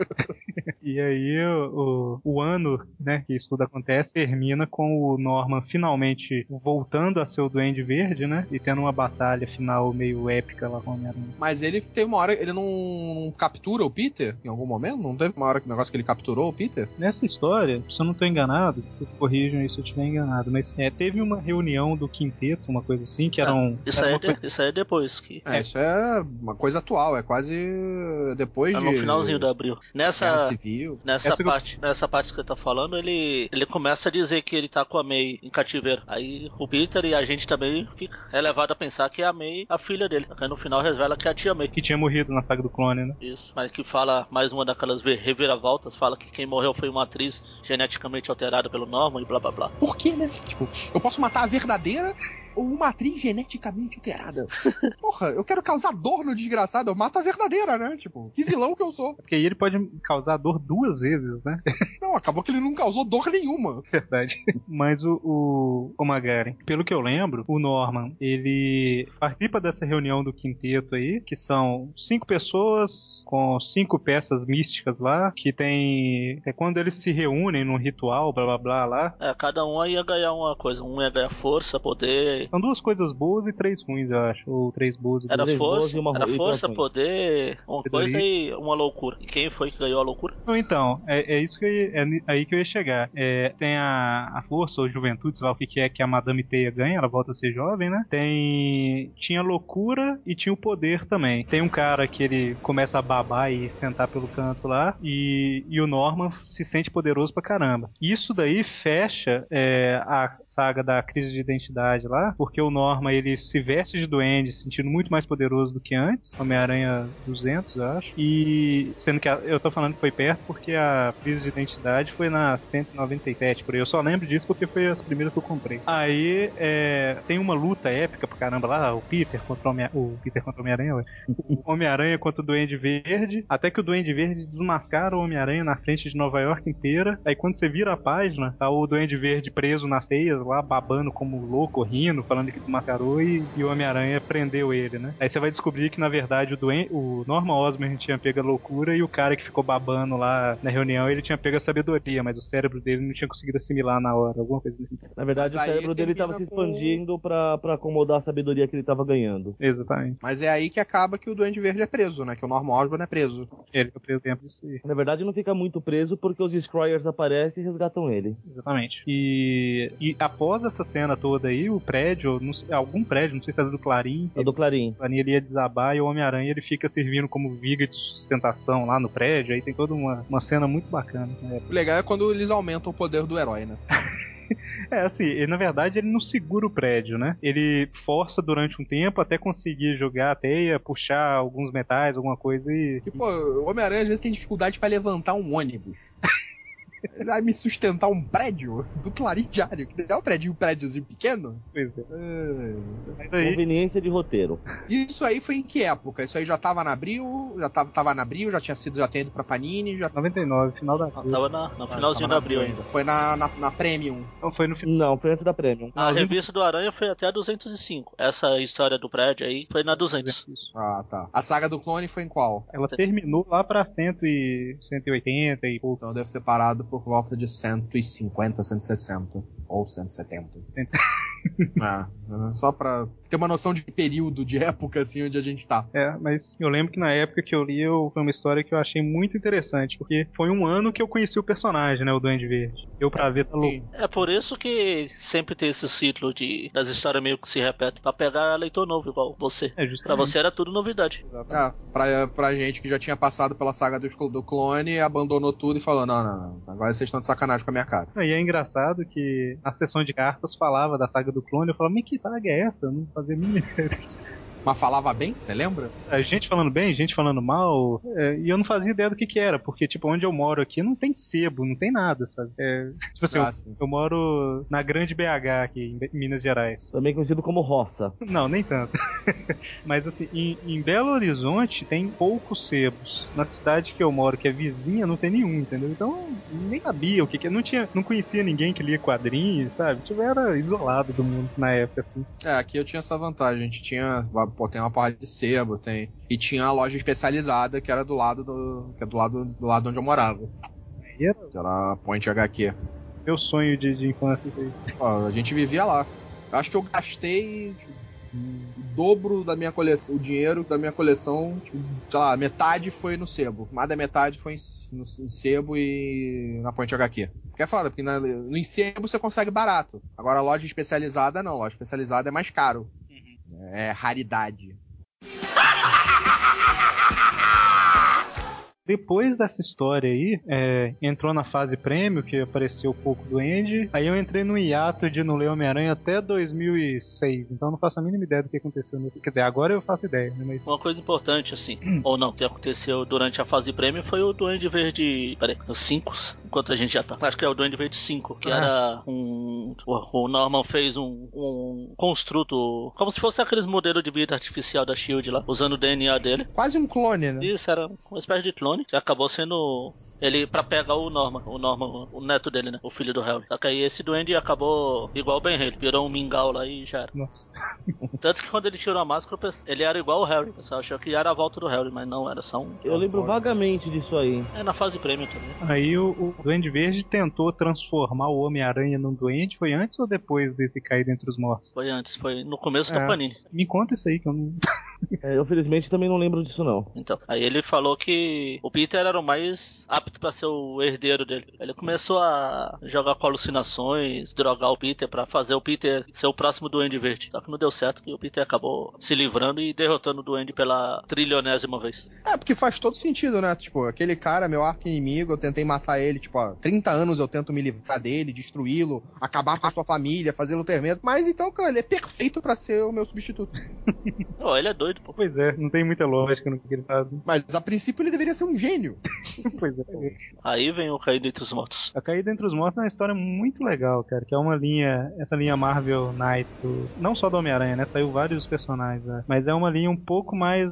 E aí o ano, né, que isso tudo acontece, termina com o Norman finalmente voltando a ser o Duende Verde, né? E tendo uma batalha final meio épica lá com o Homem-Aranha. Mas ele tem uma hora, ele não captura o Peter em algum momento? Não teve uma hora que o negócio que ele capturou o Peter? Nessa história, se eu não tô enganado, se corrijam isso se eu estiver enganado, mas teve uma reunião do quinteto, uma coisa assim, que Isso aí é depois que... Isso é uma coisa atual, é quase depois no finalzinho de abril. Guerra Civil. Nessa parte que você tá falando, ele começa a dizer que ele tá com a May em cativeiro. Aí o Peter e a gente também é levado a pensar que é a May, a filha dele. Aí no final revela que é a tia May. Que tinha morrido na saga do clone, né? Isso, mas que fala mais uma daquelas reviravoltas, fala que quem morreu foi uma atriz geneticamente alterada pelo Norman e blá blá blá. Por quê, né? Tipo, eu posso matar a verdadeira ou uma atriz geneticamente alterada? Porra, eu quero causar dor no desgraçado, eu mato a verdadeira, né? Tipo, que vilão que eu sou. Porque aí ele pode causar dor 2 vezes, né? Não, acabou que ele não causou dor nenhuma. Verdade. Mas o Magaren, pelo que eu lembro, o Norman, ele participa dessa reunião do quinteto aí, que são 5 pessoas com 5 peças místicas lá, que tem... É quando eles se reúnem num ritual, blá blá blá lá. Cada um ia ganhar uma coisa. Um ia ganhar força, poder... São 2 coisas boas e 3 ruins, eu acho. Ou 3 boas e 3 força, e uma era força, ruins. Poder, uma coisa e uma loucura. E quem foi que ganhou a loucura? Então, é isso que aí que eu ia chegar. Tem a força ou juventude, sei lá o que é que a Madame Teia ganha, ela volta a ser jovem, né? Tinha loucura e tinha o poder também. Tem um cara que ele começa a babar e sentar pelo canto lá, e o Norman se sente poderoso pra caramba. Isso daí fecha a saga da crise de identidade lá, porque o Norman, ele se veste de duende, se sentindo muito mais poderoso do que antes, Homem-Aranha 200, eu acho, e sendo que eu tô falando que foi perto porque a crise de identidade foi na 197, por aí. Eu só lembro disso porque foi as primeiras que eu comprei. Aí tem uma luta épica pra caramba lá, o Peter contra o Homem-Aranha, o Homem-Aranha contra o Duende Verde, até que o Duende Verde desmascara o Homem-Aranha na frente de Nova York inteira. Aí quando você vira a página, tá o Duende Verde preso nas teias lá, babando como louco, rindo, falando que desmascarou, e o Homem-Aranha prendeu ele, né? Aí você vai descobrir que na verdade o Norman Osborn tinha pego a loucura e o cara que ficou babando lá na reunião, ele tinha pego a sabedoria, mas o cérebro dele não tinha conseguido assimilar na hora, alguma coisa assim. Na verdade, o cérebro dele tava se expandindo pra acomodar a sabedoria que ele tava ganhando. Exatamente. Mas é aí que acaba que o Duende Verde é preso, né? Que o Norman Osborn é preso. Ele fica preso tempo disso aí. Na verdade, não fica muito preso porque os Scroyers aparecem e resgatam ele. Exatamente. E após essa cena toda aí, o prédio, algum prédio, não sei se era do Clarim. É do Clarim. O Clarim ele ia desabar e o Homem-Aranha ele fica servindo como viga de sustentação lá no prédio. Aí tem toda uma cena muito bacana. Né? O legal é quando eles aumentam o poder do herói, né? Assim, na verdade ele não segura o prédio, né? Ele força durante um tempo até conseguir jogar a teia, puxar alguns metais, alguma coisa e... Tipo, o Homem-Aranha às vezes tem dificuldade pra levantar um ônibus. Ele vai me sustentar um prédio do Clarim Diário, que é um prédiozinho pequeno. Pois é. Conveniência de roteiro. Isso aí foi em que época? Isso aí já tava na Abril? Já tinha ido pra Panini? 99, final da Abril. Tava no finalzinho da Abril ainda. Foi na Premium. Não, foi no final. Não, foi antes da Premium. A revista do Aranha foi até a 205. Essa história do prédio aí foi na 200. Ah, tá. A saga do clone foi em qual? Ela terminou lá pra 180 e pouco. Então deve ter parado por volta de 150, 160 ou 170. Só pra ter uma noção de período, de época, assim, onde a gente tá. Mas eu lembro que na época que eu li, foi uma história que eu achei muito interessante, porque foi um ano que eu conheci o personagem, né, o Duende Verde. Eu pra ver, tá louco. É por isso que sempre tem esse ciclo das histórias meio que se repetem, pra pegar leitor novo, igual você. Pra você era tudo novidade. Pra gente que já tinha passado pela saga do clone, abandonou tudo e falou, não, agora vocês estão de sacanagem com a minha cara. E é engraçado que a sessão de cartas falava da saga do clone, eu falava, mas que saga é essa? Eu não fazia a mínima ideia. Mas falava bem? Você lembra? A gente falando bem, gente falando mal, e eu não fazia ideia do que era, porque, tipo, onde eu moro aqui não tem sebo, não tem nada, sabe? Tipo assim, eu moro na grande BH aqui, em Minas Gerais. Também conhecido como roça. Não, nem tanto. Mas assim, em Belo Horizonte tem poucos sebos. Na cidade que eu moro, que é vizinha, não tem nenhum, entendeu? Então, nem sabia o que é. Não conhecia ninguém que lia quadrinhos, sabe? Tipo, era isolado do mundo na época, assim. Aqui eu tinha essa vantagem. A gente tinha, tem uma porrada de sebo, e tinha a loja especializada que era do lado do lado onde eu morava. Que era a Point HQ. Meu sonho de infância isso aí. A gente vivia lá. Acho que eu gastei o dobro da minha coleção, o dinheiro da minha coleção, sei lá, metade foi no sebo. Mais da metade foi em sebo e na Point HQ. Porque é foda, porque no sebo você consegue barato. Agora a loja especializada não, loja especializada é mais caro. É raridade. Depois dessa história aí, entrou na fase prêmio, que apareceu pouco do Andy. Aí eu entrei no hiato de não ler Homem-Aranha até 2006. Então eu não faço a mínima ideia do que aconteceu. Quer dizer, agora eu faço ideia. Né? Mas... Uma coisa importante, assim, ou não, que aconteceu durante a fase prêmio foi o Duende Verde. Peraí, os 5, enquanto a gente já tá. Acho que é o Duende Verde 5, que era o Norman fez um construto, como se fosse aqueles modelos de vida artificial da SHIELD lá, usando o DNA dele. Quase um clone, né? Isso, era uma espécie de clone, que acabou sendo ele pra pegar o Norman, o neto dele, né? O filho do Harry. Só que aí esse duende acabou igual o Ben Haley, virou um mingau lá e já era. Nossa. Tanto que quando ele tirou a máscara, ele era igual o Harry. O pessoal achou que era a volta do Harry, mas não, era só um... Eu lembro vagamente disso aí. É na fase prêmio também. Aí o Duende Verde tentou transformar o Homem-Aranha num duende. Foi antes ou depois desse cair dentre os mortos? Foi antes, foi no começo da Panini. Me conta isso aí que eu não... Eu felizmente também não lembro disso não. Então, aí ele falou que o Peter era o mais apto pra ser o herdeiro dele. Ele começou a jogar com alucinações, drogar o Peter pra fazer o Peter ser o próximo Duende Verde. Só que não deu certo, que o Peter acabou se livrando e derrotando o Duende pela trilionésima vez. Porque faz todo sentido, né? Tipo, aquele cara, meu arqui-inimigo, eu tentei matar ele, tipo, há 30 anos eu tento me livrar dele, destruí-lo, acabar com a sua família, fazê-lo ter medo. Mas então, cara, ele é perfeito pra ser o meu substituto. Ele é doido, pô. Pois é, não tem muita lógica no que ele faz. Mas a princípio ele deveria ser um gênio. Pois é. Aí vem o Caído Entre os Mortos. A Caída Entre os Mortos é uma história muito legal, cara, que é uma linha, essa linha Marvel Knights, não só do Homem-Aranha, né, saiu vários personagens, né? Mas é uma linha um pouco mais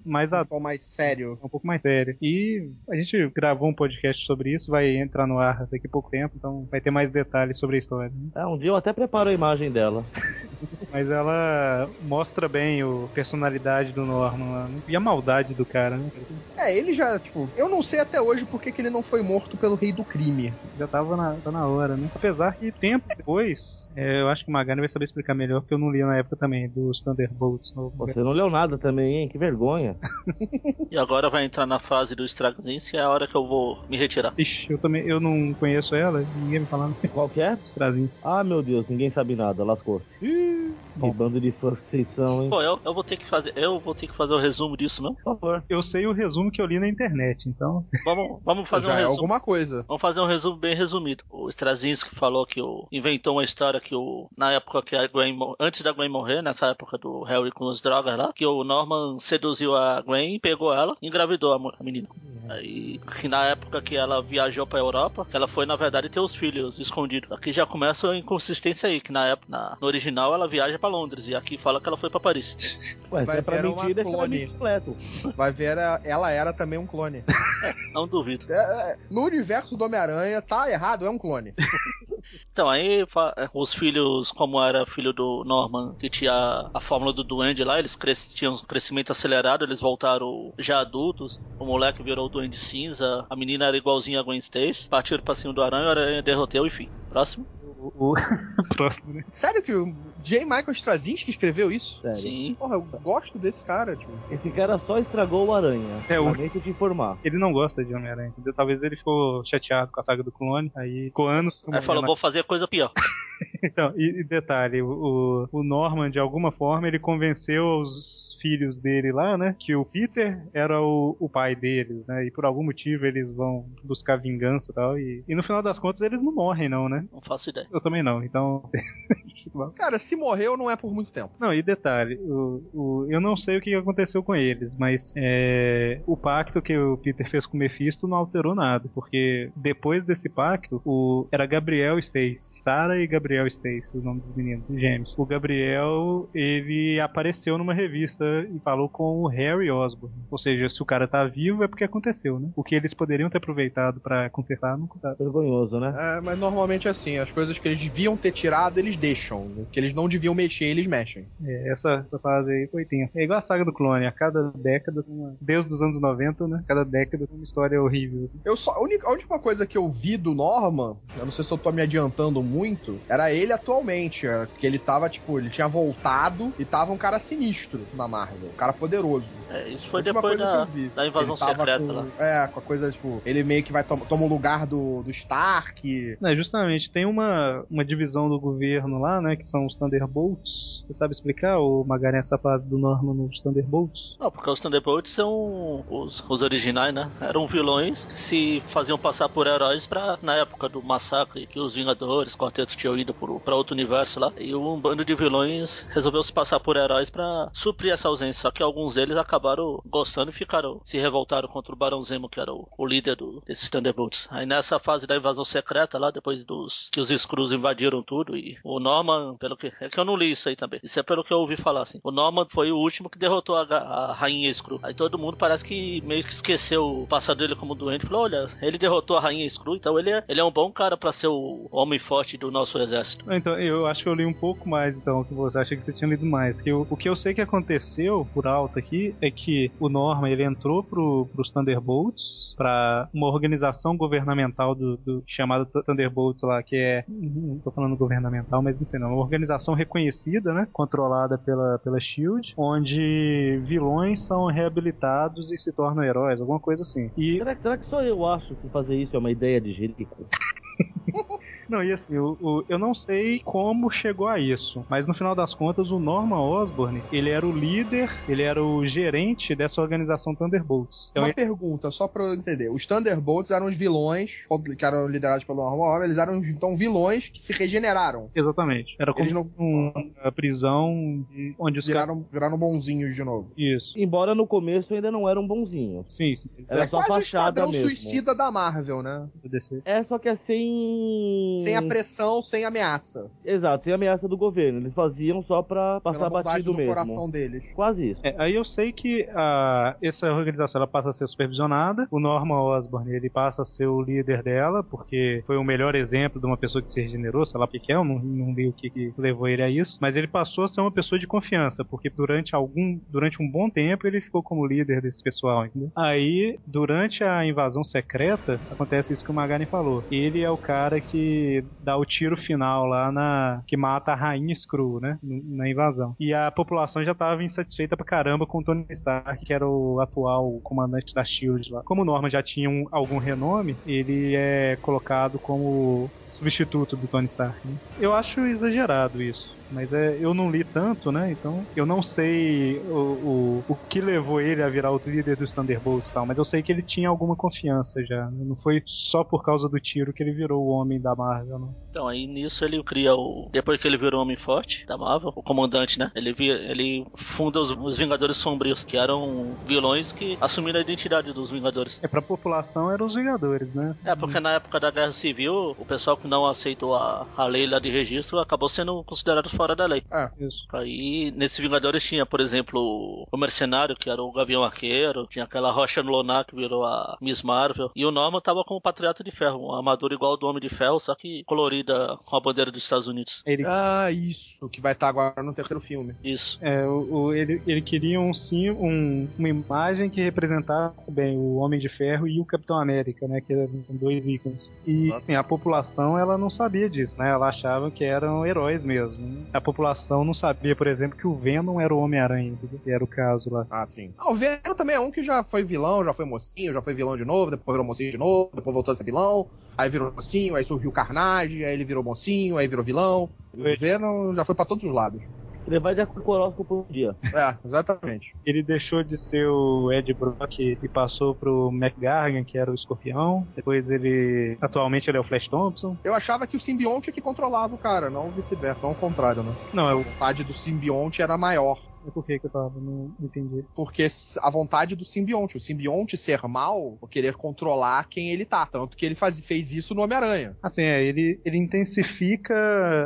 sério. Um pouco mais sério. E a gente gravou um podcast sobre isso, vai entrar no ar daqui a pouco tempo, então vai ter mais detalhes sobre a história. Né? Um dia eu até preparo a imagem dela. Mas ela mostra bem a personalidade do Norman e a maldade do cara, né? Ele já, tipo, eu não sei até hoje por que ele não foi morto pelo rei do crime. Já tava na hora, né? Apesar que tempo depois, eu acho que o Magari vai saber explicar melhor, porque eu não li na época também, dos Thunderbolts. Você não leu nada também, hein? Que vergonha. E agora vai entrar na fase do Strazinski, é a hora que eu vou me retirar. Ixi, eu não conheço ela, ninguém me falando. Qual que é? Strazinski. Ah, meu Deus, ninguém sabe nada, lascou-se. Que bando de fãs que vocês são, hein? Pô, eu vou ter que fazer o resumo disso, não? Por favor. Eu sei o resumo que eu li na internet, então... Vamos fazer já um resumo. Alguma coisa. Vamos fazer um resumo bem resumido. O Straczynski falou que inventou uma história que na época que a Gwen, antes da Gwen morrer, nessa época do Harry com as drogas lá, que o Norman seduziu a Gwen, pegou ela e engravidou a menina. Aí, que na época que ela viajou pra Europa, ela foi, na verdade, ter os filhos escondidos. Aqui já começa a inconsistência aí, que na época, no original, ela viaja pra Londres, e aqui fala que ela foi pra Paris. Ué, se é pra mentir, deixa ela clone. completo. Vai ver, ela era também um clone. Não duvido. No universo do Homem-Aranha, tá errado, é um clone. Então, aí os filhos, como era filho do Norman, que tinha a fórmula do Duende lá, eles tinham um crescimento acelerado, eles voltaram já adultos, o moleque virou o Duende Cinza, a menina era igualzinha a Gwen Stacy, partiram pra cima do Aranha, o Aranha derrotou, enfim. Próximo. Próximo, né? Sério que o J. Michael Straczynski escreveu isso? Sério. Sim. Porra, eu gosto desse cara, tipo. Esse cara só estragou o Aranha. Lamento te informar. Ele não gosta de Homem-Aranha, entendeu? Talvez ele ficou chateado com a saga do clone, aí ficou anos... Aí falou, vou fazer coisa pior. Então, e detalhe, o Norman, de alguma forma, ele convenceu os filhos dele lá, né? Que o Peter era o pai deles, né? E por algum motivo eles vão buscar vingança e tal. E no final das contas eles não morrem, não, né? Não faço ideia. Eu também não, então... Cara, se morreu não é por muito tempo. Não, e detalhe, eu não sei o que aconteceu com eles, mas o pacto que o Peter fez com o Mephisto não alterou nada, porque depois desse pacto, era Gabriel Stacy, Sarah e Gabriel Stacy, o nome dos meninos, gêmeos. O Gabriel, ele apareceu numa revista e falou com o Harry Osborn, ou seja, se o cara tá vivo é porque aconteceu, né? O que eles poderiam ter aproveitado pra consertar, não consertaram. Vergonhoso, né? Mas normalmente é assim, as coisas que eles deviam ter tirado, eles deixam. O que eles não deviam mexer, eles mexem. Essa fase aí foi tensa. É igual a saga do clone, a cada década, desde os anos 90, né? Cada década tem uma história horrível. A única coisa que eu vi do Norman, eu não sei se eu tô me adiantando muito, era ele atualmente. Que ele tava, ele tinha voltado e tava um cara sinistro na Marvel. Um cara poderoso. Isso foi depois da invasão secreta lá. Com a coisa, ele meio que vai toma o lugar do Stark. Justamente, tem uma divisão do governo lá, né? Que são os Thunderbolts. Você sabe explicar, Magaren, essa fase do Norman nos Thunderbolts? Não, porque os Thunderbolts são os originais, né? Eram vilões que se faziam passar por heróis na época do massacre, que os Vingadores, Quarteto tinham ido pra outro universo lá. E um bando de vilões resolveu se passar por heróis pra suprir essa ausência. Só que alguns deles acabaram gostando e se revoltaram contra o Barão Zemo, que era o líder desses Thunderbolts. Aí nessa fase da invasão secreta lá, depois que os Skrulls invadiram tudo, e o Norman, é que eu não li isso aí também. Isso é pelo que eu ouvi falar, assim. O Norman foi o último que derrotou a Rainha Skrull. Aí todo mundo parece que meio que esqueceu o passado dele como doente. Falou, olha, ele derrotou a Rainha Skrull, então ele é um bom cara pra ser o homem forte do nosso exército. Então, eu acho que eu li um pouco mais, então, que você acha que você tinha lido mais. O que eu sei que aconteceu, por alto aqui, é que o Norman, ele entrou pros Thunderbolts, pra uma organização governamental chamada Thunderbolts lá, que não tô falando governamental, mas não sei não, uma organização reconhecida, né, controlada pela SHIELD, onde vilões são reabilitados e se tornam heróis, alguma coisa assim. Será que só eu acho que fazer isso é uma ideia de Jerico? Não, e assim, eu não sei como chegou a isso, mas no final das contas o Norman Osborn, ele era o líder, ele era o gerente dessa organização Thunderbolts. Então, uma pergunta, só pra eu entender, os Thunderbolts eram os vilões que eram liderados pelo Norman Osborn, eles eram então vilões que se regeneraram. Exatamente. Era como uma prisão onde os viraram bonzinhos de novo. Isso. Embora no começo ainda não eram bonzinhos. Sim. Era só fachada mesmo. Suicida da Marvel, né? Só que é sem a pressão, sem ameaça. Exato, sem ameaça do governo. Eles faziam só pra passar batido mesmo. Coração deles. Quase isso. Aí eu sei que essa organização ela passa a ser supervisionada. O Norman Osborn, ele passa a ser o líder dela, porque foi o melhor exemplo de uma pessoa que se regenerou, sei lá o que é, eu não li o que levou ele a isso, mas ele passou a ser uma pessoa de confiança, porque durante um bom tempo ele ficou como líder desse pessoal, entendeu? Aí, durante a invasão secreta, acontece isso que o Magaren falou. Ele é o cara que dá o tiro final lá que mata a Rainha Skrull, né? Na invasão. E a população já estava insatisfeita pra caramba com o Tony Stark, que era o atual comandante da SHIELD lá. Como o Norman já tinha algum renome, ele é colocado como substituto do Tony Stark, né? Eu acho exagerado isso. Mas eu não li tanto, né? Então eu não sei o que levou ele a virar o líder dos Thunderbolts e tal, mas eu sei que ele tinha alguma confiança já. Não foi só por causa do tiro que ele virou o homem da Marvel, não. Então aí nisso ele cria depois que ele virou o homem forte da Marvel, o comandante, né? Ele funda os Vingadores Sombrios, que eram vilões que assumiram a identidade dos Vingadores. Pra população eram os Vingadores, né? Porque na época da Guerra Civil, o pessoal que não aceitou a lei lá de registro acabou sendo considerado fora da lei. Isso. Aí, nesses Vingadores tinha, por exemplo, o Mercenário, que era o Gavião Arqueiro, tinha aquela Rocha Lonar, que virou a Miss Marvel, e o Norman tava com o Patriota de Ferro, uma armadura igual ao do Homem de Ferro, só que colorida com a bandeira dos Estados Unidos. Isso, que vai estar agora no terceiro filme. Isso. Ele queria uma imagem que representasse bem o Homem de Ferro e o Capitão América, né, que eram dois ícones. E a população, ela não sabia disso, né, ela achava que eram heróis mesmo, né? A população não sabia, por exemplo, que o Venom era o Homem-Aranha, que era o caso lá. Sim. O Venom também é um que já foi vilão, já foi mocinho, já foi vilão de novo, depois virou mocinho de novo, depois voltou a ser vilão, aí virou mocinho, aí surgiu Carnage, aí ele virou mocinho, aí virou vilão. O Venom já foi pra todos os lados. Ele vai de acordo com o horóscopo por dia. Exatamente. Ele deixou de ser o Ed Brock e passou pro McGargan, que era o Escorpião. Depois atualmente ele é o Flash Thompson. Eu achava que o simbionte é que controlava o cara, não vice-versa, não o contrário, né? Não, A vontade do simbionte era maior. Por que eu tava? Não entendi. Porque a vontade do simbionte. O simbionte ser mal, ou querer controlar quem ele tá. Tanto que ele fez isso no Homem-Aranha. Assim, ele intensifica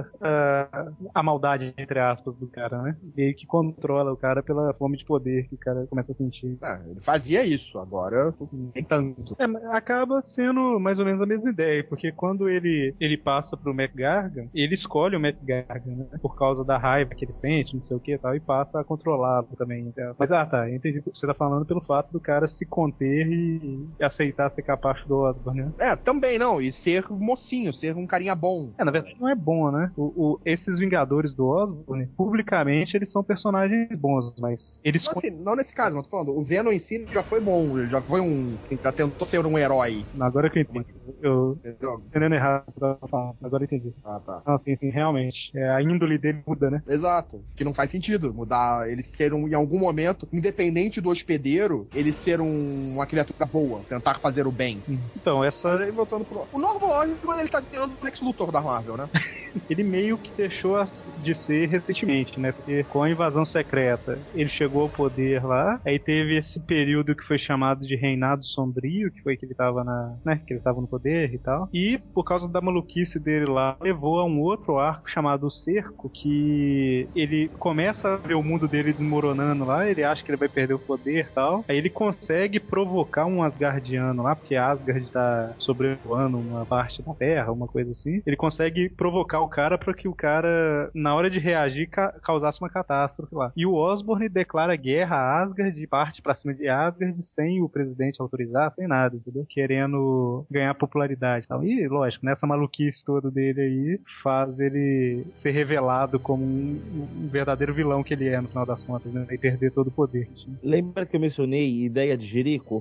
a maldade, entre aspas, do cara, né? Meio que controla o cara pela fome de poder que o cara começa a sentir. Ele fazia isso, agora nem tanto. Acaba sendo mais ou menos a mesma ideia, porque quando ele passa pro McGargan, ele escolhe o McGargan, né? Por causa da raiva que ele sente, não sei o que e tal, e passa a controlá-lo também. Mas tá, entendi. Você tá falando pelo fato do cara se conter e aceitar ser capacho do Osborn, né? Também não, e ser mocinho, ser um carinha bom. Na verdade não é bom, né? Esses Vingadores do Osborn, publicamente eles são personagens bons, mas eles... Não, assim, não nesse caso, mas tô falando, o Venom em si já foi bom, ele já foi já tentou ser um herói. Agora que eu entendi. Eu entendendo errado pra falar, agora eu entendi. Tá. Não, sim, realmente. A índole dele muda, né? Exato, que não faz sentido mudar ele ser em algum momento, independente do hospedeiro, ele ser uma criatura boa, tentar fazer o bem. Então, Mas aí, voltando pro... O Norman Osborn, ele tá virando o Lex Luthor da Marvel, né? Ele meio que deixou de ser recentemente, né? Porque com a invasão secreta, ele chegou ao poder lá, aí teve esse período que foi chamado de Reinado Sombrio, que foi que ele tava que ele tava no poder e tal. E por causa da maluquice dele lá, levou a um outro arco chamado O Cerco, que ele começa a ver o mundo dele desmoronando lá, ele acha que ele vai perder o poder e tal. Aí ele consegue provocar um Asgardiano lá, porque Asgard tá sobrevoando uma parte da Terra, uma coisa assim. Ele consegue provocar o cara para que o cara, na hora de reagir, causasse uma catástrofe lá. E o Osborn declara guerra a Asgard e parte pra cima de Asgard sem o presidente autorizar, sem nada, entendeu? Querendo ganhar popularidade e tal. E, lógico, nessa maluquice toda dele aí, faz ele ser revelado como um verdadeiro vilão que ele é, no final das contas, né? E perder todo o poder. Lembra que eu mencionei ideia de Jerico?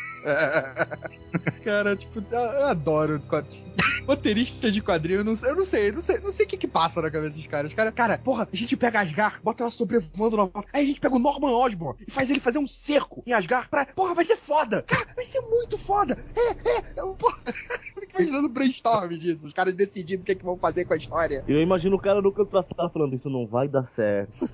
Cara, tipo, eu adoro roteirista de quadrinho, eu não sei o que passa na cabeça dos caras. Cara, porra, a gente pega Asgard, bota ela sobrevoando na volta, aí a gente pega o Norman Osborn e faz ele fazer um cerco em Asgard porra, vai ser foda, cara, vai ser muito foda, porra, eu fico imaginando o brainstorm disso, os caras decidindo o que vão fazer com a história. Eu imagino o cara no canto da sala falando, isso não vai dar certo.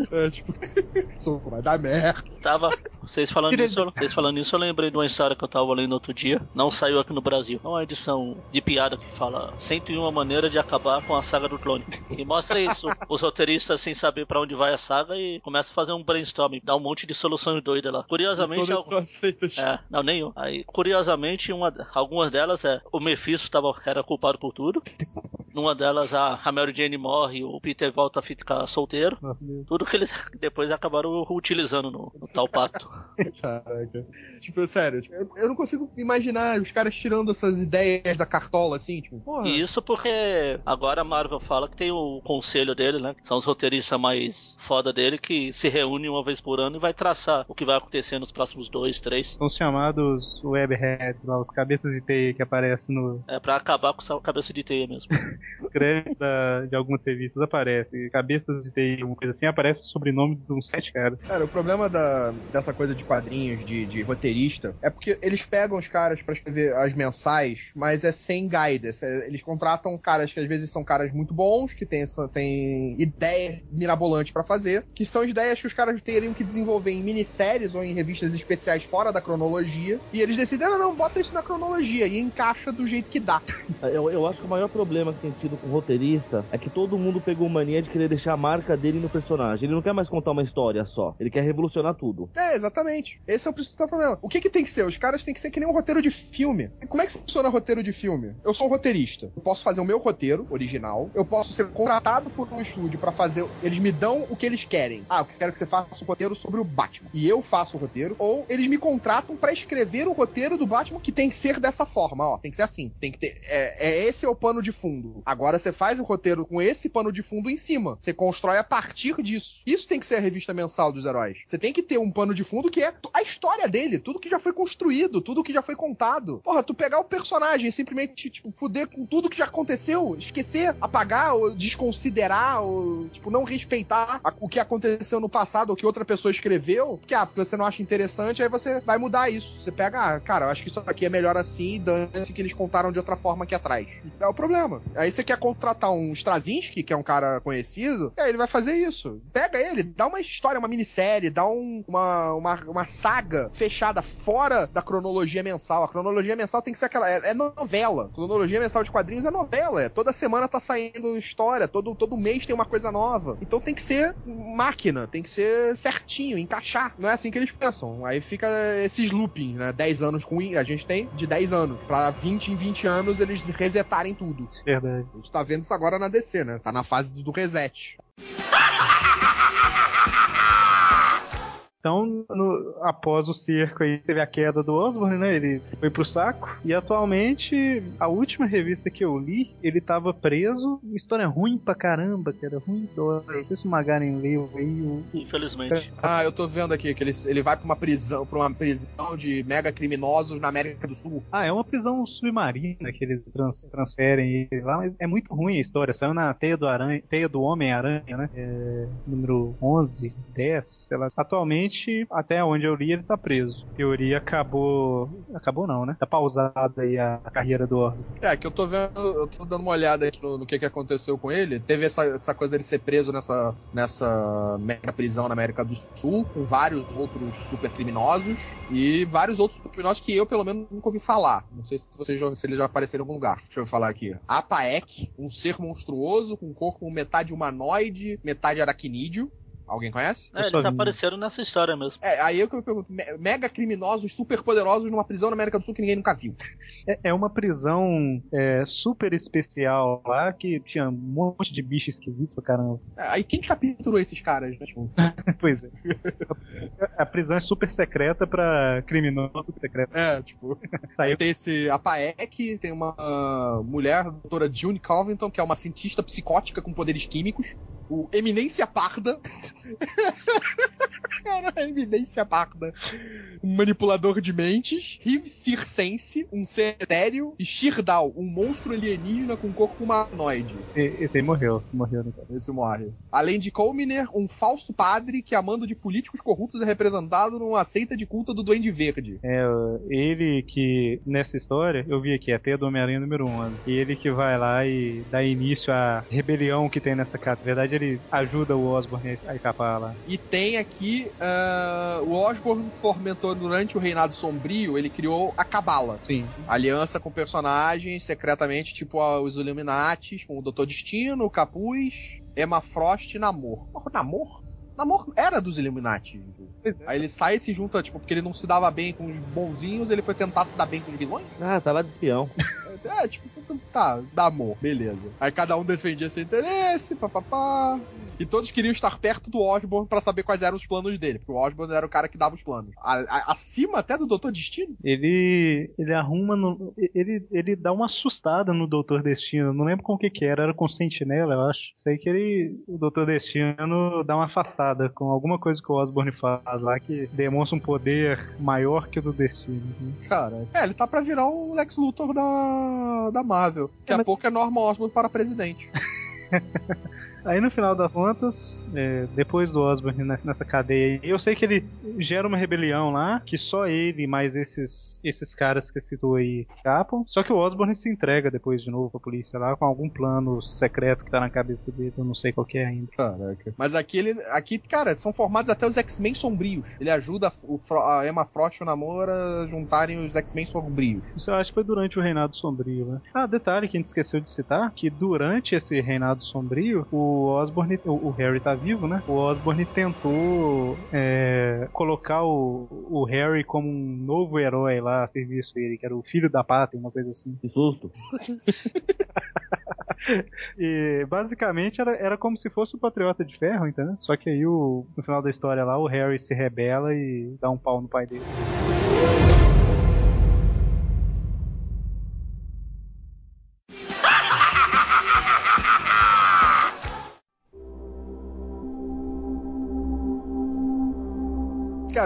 Isso vai dar merda. Vocês falando nisso, eu lembrei de uma história que eu tava lendo outro dia, não saiu aqui no Brasil. É uma edição de piada que fala 101 maneiras de acabar com a saga do clone. E mostra isso, os roteiristas sem saber pra onde vai a saga e começa a fazer um brainstorm, dá um monte de soluções doidas lá. Curiosamente... Todas são aceitas. Não, nenhum. Aí, curiosamente, algumas delas o Mephisto era culpado por tudo. Numa delas, a Mary Jane morre, o Peter volta a ficar solteiro. Tudo que eles depois acabaram utilizando no tal pacto. Caraca. Tipo, sério, eu não consigo imaginar os caras tirando essas ideias da cartola, assim, tipo, porra. E isso porque agora a Marvel fala que tem o conselho dele, né? Que são os roteiristas mais foda dele, que se reúnem uma vez por ano e vai traçar o que vai acontecer nos próximos 2, 3. São os chamados webheads, lá, os cabeças de teia que aparecem no... Pra acabar com essa cabeça de teia mesmo. Crédito de algumas revistas aparece, cabeças de teia, uma coisa assim, aparece o sobrenome de uns 7 caras. Cara, o problema dessa coisa de quadrinhos, de roteirista, é porque eles pegam os caras pra escrever as mensais, mas é sem guidance. Eles contratam caras que às vezes são caras muito bons, que tem ideias mirabolantes pra fazer, que são ideias que os caras teriam que desenvolver em minisséries ou em revistas especiais fora da cronologia, e eles decidem, não, bota isso na cronologia, e encaixa do jeito que dá. Eu acho que o maior problema que tem tido com o roteirista é que todo mundo pegou mania de querer deixar a marca dele no personagem. Ele não quer mais contar uma história só, ele quer revolucionar tudo. Exatamente. Esse é o principal problema. O que tem que ser? Os caras têm que ser que nem um roteiro de filme. Como é que funciona roteiro de filme? Eu sou um roteirista. Eu posso fazer o meu roteiro original. Eu posso ser contratado por um estúdio pra fazer... Eles me dão o que eles querem. Eu quero que você faça um roteiro sobre o Batman. E eu faço o roteiro. Ou eles me contratam pra escrever o roteiro do Batman, que tem que ser dessa forma. Tem que ser assim. Tem que ter... Esse é o pano de fundo. Agora você faz o roteiro com esse pano de fundo em cima. Você constrói a partir disso. Isso tem que ser a revista mensal dos heróis. Você tem que ter um pano de fundo que que é a história dele, tudo que já foi construído, tudo que já foi contado. Porra, tu pegar o personagem e simplesmente, tipo, fuder com tudo que já aconteceu, esquecer, apagar, ou desconsiderar, ou, tipo, não respeitar o que aconteceu no passado, ou que outra pessoa escreveu, porque você não acha interessante, aí você vai mudar isso. Você pega, cara, eu acho que isso aqui é melhor assim, e dane-se que eles contaram de outra forma aqui atrás. É o problema. Aí você quer contratar um Straczynski, que é um cara conhecido, aí ele vai fazer isso. Pega ele, dá uma história, uma minissérie, dá uma saga fechada fora da cronologia mensal. A cronologia mensal tem que ser aquela... É novela. A cronologia mensal de quadrinhos é novela. Toda semana tá saindo história, todo mês tem uma coisa nova. Então tem que ser máquina, tem que ser certinho, encaixar. Não é assim que eles pensam. Aí fica esses loopings, né? 10 anos com... A gente tem de 10 anos. Pra 20 em 20 anos eles resetarem tudo. Verdade. A gente tá vendo isso agora na DC, né? Tá na fase do reset. Então, após o cerco aí, teve a queda do Osborn, né? Ele foi pro saco. E atualmente, a última revista que eu li, ele tava preso. História ruim pra caramba, cara. Ruim dó. Não sei se o Magaren leu aí. Infelizmente. Ah, eu tô vendo aqui que ele vai pra uma prisão de mega criminosos na América do Sul. Ah, é uma prisão submarina que eles transferem ele lá, mas é muito ruim a história. Saiu na Teia do Homem-Aranha, né? Número 11, 10, sei lá. Atualmente, até onde eu li, ele tá preso. A teoria acabou não, né? Tá pausada aí a carreira do Osborn. Que eu tô vendo, eu tô dando uma olhada aqui no que aconteceu com ele. Teve essa coisa dele ser preso nessa mega prisão na América do Sul, com vários outros super criminosos e vários outros super criminosos que eu, pelo menos, nunca ouvi falar. Não sei se eles já apareceram em algum lugar. Deixa eu falar aqui. Apaek, um ser monstruoso com corpo metade humanoide, metade aracnídeo. Alguém conhece? Eles apareceram nessa história mesmo. Aí é que eu pergunto, mega criminosos, super poderosos numa prisão na América do Sul que ninguém nunca viu. É uma prisão super especial lá, que tinha um monte de bicho esquisito pra caramba. Aí quem capturou esses caras, né? Tipo... Pois é. A prisão é super secreta pra criminoso super secreto. Aí tem esse Apaek, tem uma mulher, a doutora June Covington, que é uma cientista psicótica com poderes químicos. O Eminência Parda. Cara, Eminência Parda. Um manipulador de mentes. Riv Circense, um ser etéreo. E Shirdal, um monstro alienígena com corpo humanoide. Esse aí morreu no caso. Esse morre. Além de Colminer, um falso padre que, amando de políticos corruptos, é representado numa seita de culto do Duende Verde. Ele que, nessa história, eu vi aqui, até do Homem-Aranha número 1. E ele que vai lá e dá início à rebelião que tem nessa casa. Na verdade, ele ajuda o Osborn a escapar lá. E tem aqui o Osborn fomentou durante o Reinado Sombrio, ele criou a Cabala. Sim. Aliança com personagens secretamente, tipo os Illuminatis, com o Dr. Destino, o Capuz, Emma Frost e Namor. Namor era dos Illuminati. Aí ele sai e se junta, tipo, porque ele não se dava bem com os bonzinhos, ele foi tentar se dar bem com os vilões? Tá lá de espião. Tá, dá amor, beleza. Aí cada um defendia seu interesse, papapá. E todos queriam estar perto do Osborn pra saber quais eram os planos dele, porque o Osborn era o cara que dava os planos. Acima até do Dr. Destino? Ele arruma ele dá uma assustada no Dr. Destino. Não lembro com o que era com o Sentinela, eu acho. Sei que o Dr. Destino dá uma afastada com alguma coisa que o Osborn faz lá que demonstra um poder maior que o do Destino. Cara, ele tá pra virar o Lex Luthor da Marvel. Daqui a pouco é Norman Osborn para presidente. Aí no final das contas, depois do Osborn nessa cadeia aí, eu sei que ele gera uma rebelião lá, que só ele mais esses caras que citou aí escapam. Só que o Osborn se entrega depois de novo pra polícia lá, com algum plano secreto que tá na cabeça dele, eu não sei qual que é ainda. Caraca. Mas aqui, cara, são formados até os X-Men sombrios. Ele ajuda a Emma Frost e o Namor a juntarem os X-Men sombrios. Isso eu acho que foi durante o Reinado Sombrio, né? Detalhe que a gente esqueceu de citar, que durante esse Reinado Sombrio, o Harry tá vivo, né? O Osborn tentou colocar o Harry como um novo herói lá a serviço dele, que era o filho da pátria, uma coisa assim. Que susto! E basicamente era como se fosse o Patriota de Ferro, entendeu? Só que aí no final da história lá, o Harry se rebela e dá um pau no pai dele. Cara,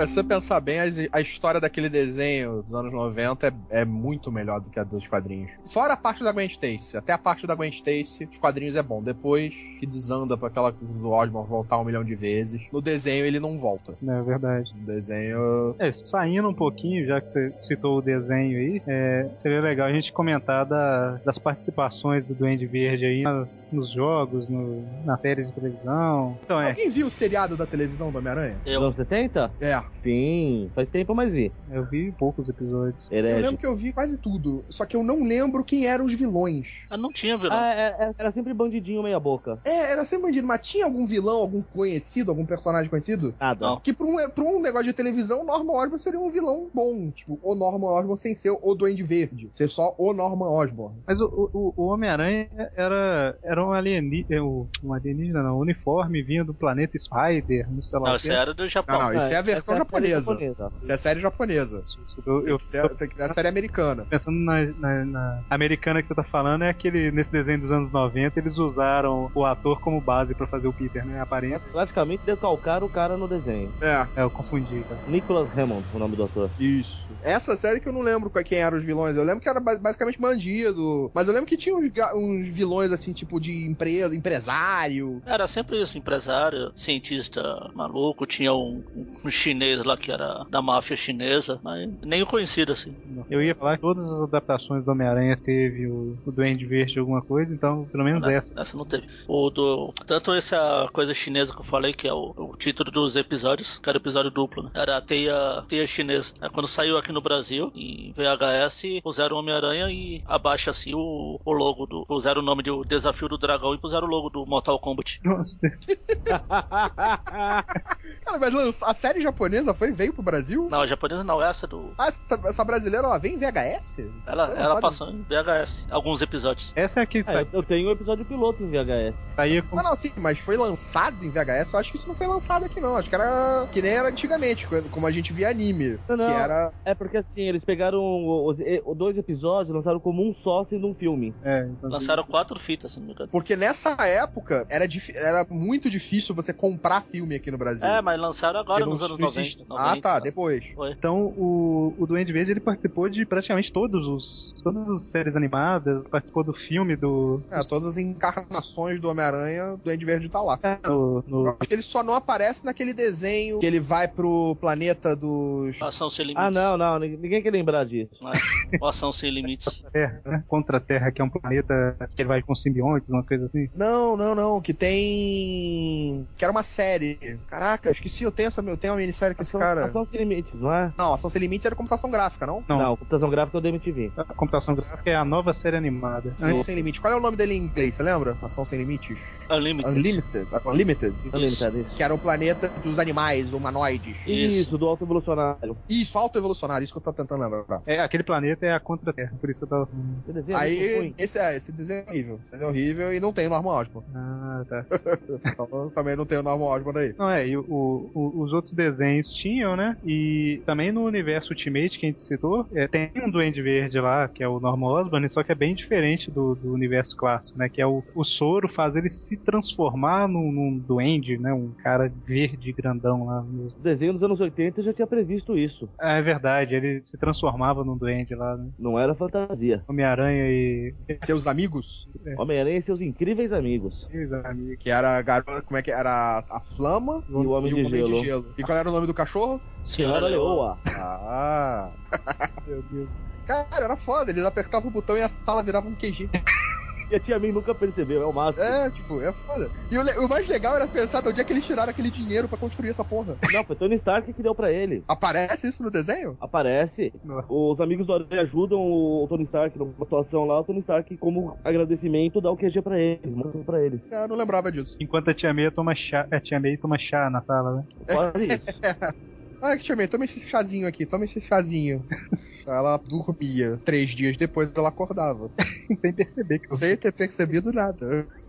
Cara, se você pensar bem, a história daquele desenho dos anos 90 é muito melhor do que a dos quadrinhos. Fora a parte da Gwen Stacy. Até a parte da Gwen Stacy, os quadrinhos é bom. Depois que desanda pra aquela do Osborn voltar 1 milhão de vezes, no desenho ele não volta. É verdade. No desenho... Saindo um pouquinho, já que você citou o desenho aí, seria legal a gente comentar das participações do Duende Verde aí nos jogos, nas séries de televisão. Então, Alguém viu o seriado da televisão do Homem-Aranha? Dos anos 70? É. Sim, faz tempo, mas vi. Eu vi poucos episódios. Eu lembro que eu vi quase tudo, só que eu não lembro quem eram os vilões. Não tinha vilão. Era sempre bandidinho meia boca. Era sempre bandido, mas tinha algum vilão, algum conhecido, algum personagem conhecido? Nada. Não. Que pra um negócio de televisão, o Norman Osborn seria um vilão bom. Tipo, o Norman Osborn sem ser o Duende Verde. Ser só o Norman Osborn. Mas o Homem-Aranha era um alienígena, não. Um uniforme vinha do planeta Spider, não sei lá. Não, isso era do Japão. Não, isso é a versão japonesa. japonesa. Isso é a série japonesa. Tem que ver a série americana. Pensando na americana que você tá falando, é aquele, nesse desenho dos anos 90, eles usaram o ator como base pra fazer o Peter, né? Aparência. Praticamente decalcaram o cara no desenho. Eu confundi, cara. Nicholas Hammond, o nome do ator. Isso. Essa série que eu não lembro quem eram os vilões. Eu lembro que era basicamente bandido. Mas eu lembro que tinha uns vilões assim, tipo de empresário. Era sempre isso, empresário, cientista maluco, tinha um chinês lá que era da máfia chinesa, mas nem o conhecido assim. Eu ia falar que todas as adaptações do Homem-Aranha teve o Duende Verde alguma coisa, então pelo menos essa. Essa não teve. Tanto essa coisa chinesa que eu falei, que é o título dos episódios, que era episódio duplo, né? Era a teia chinesa. Quando saiu aqui no Brasil, em VHS, puseram o Homem-Aranha e abaixo assim o logo puseram o nome de O Desafio do Dragão e puseram o logo do Mortal Kombat. Nossa. Cara, mas a série japonesa veio pro Brasil? Não, a japonesa não, essa do... essa brasileira, ela vem em VHS? Ela passou em VHS, alguns episódios. Essa é a que eu tenho um episódio piloto em VHS. Não, sim, mas foi lançado em VHS? Eu acho que isso não foi lançado aqui não, acho que era que nem era antigamente, como a gente via anime. Não, que era... é porque assim, eles pegaram os 2 episódios, lançaram como um só, sendo um filme. Então, lançaram 4 fitas, se não me engano. Porque nessa época era muito difícil você comprar filme aqui no Brasil. Mas lançaram agora nos anos 90. Ah, tá, depois. Foi. Então o Duende Verde ele participou de praticamente todas as séries animadas, participou do filme todas as encarnações do Homem-Aranha, o Duende Verde tá lá. Eu acho que ele só não aparece naquele desenho que ele vai pro planeta dos... Ação Sem Limites. Não, ninguém quer lembrar disso. Ação Sem Limites. Terra, né? Contra a Terra, que é um planeta que ele vai com simbiontes, uma coisa assim. Não, que tem... Que era uma série. Caraca, esqueci, eu tenho uma minissérie com esse cara. Ação Sem Limites, não é? Não, Ação Sem Limites era computação gráfica, não? Não, computação gráfica é o da MTV. A computação gráfica é a nova série animada. Ação Sem Limites. Qual é o nome dele em inglês, você lembra? Ação Sem Limites? Unlimited. Isso. Que era o planeta dos animais, humanoides. Isso, do Alto Evolucionário. Isso, Alto Evolucionário, isso que eu tô tentando lembrar. Aquele planeta é a Contra-Terra, por isso eu tava... Aí, esse desenho é horrível. Esse desenho é horrível e não tem o Norman Osborn. Tá. Então, também não tem o Norman Osborn aí. Não, e os outros desenhos tinham, né? E também no universo Ultimate, que a gente citou, tem um Duende Verde lá, que é o Norman Osborn, só que é bem diferente do universo clássico, né? Que é o soro faz ele se transformar num duende, né? Um cara verde grandão lá. O desenho dos anos 80 já tinha previsto isso. É verdade, ele se transformava num duende lá, né? Não era fantasia. Homem-Aranha e... Seus amigos? Homem-Aranha e seus incríveis amigos. Que era a garota, como é que era? A Flama e o Homem de Gelo. E qual era o nome do cachorro? Senhora Leoa. Ah. Meu Deus. Cara, era foda, eles apertavam o botão e a sala virava um QG. E a tia May nunca percebeu, é o máximo. É foda. E o mais legal era pensar de onde é que eles tiraram aquele dinheiro pra construir essa porra. Não, foi Tony Stark que deu pra ele. Aparece isso no desenho? Aparece. Nossa. Os amigos do Aranha ajudam o Tony Stark numa situação lá. O Tony Stark, como agradecimento, dá o QG pra eles, manda pra eles. Eu não lembrava disso. Enquanto a tia May toma chá na sala, né? Quase isso. Ah, tia May, toma esse chazinho aqui, toma esse chazinho. Ela dormia. 3 dias depois ela acordava. Sem perceber que... Sem ter percebido nada.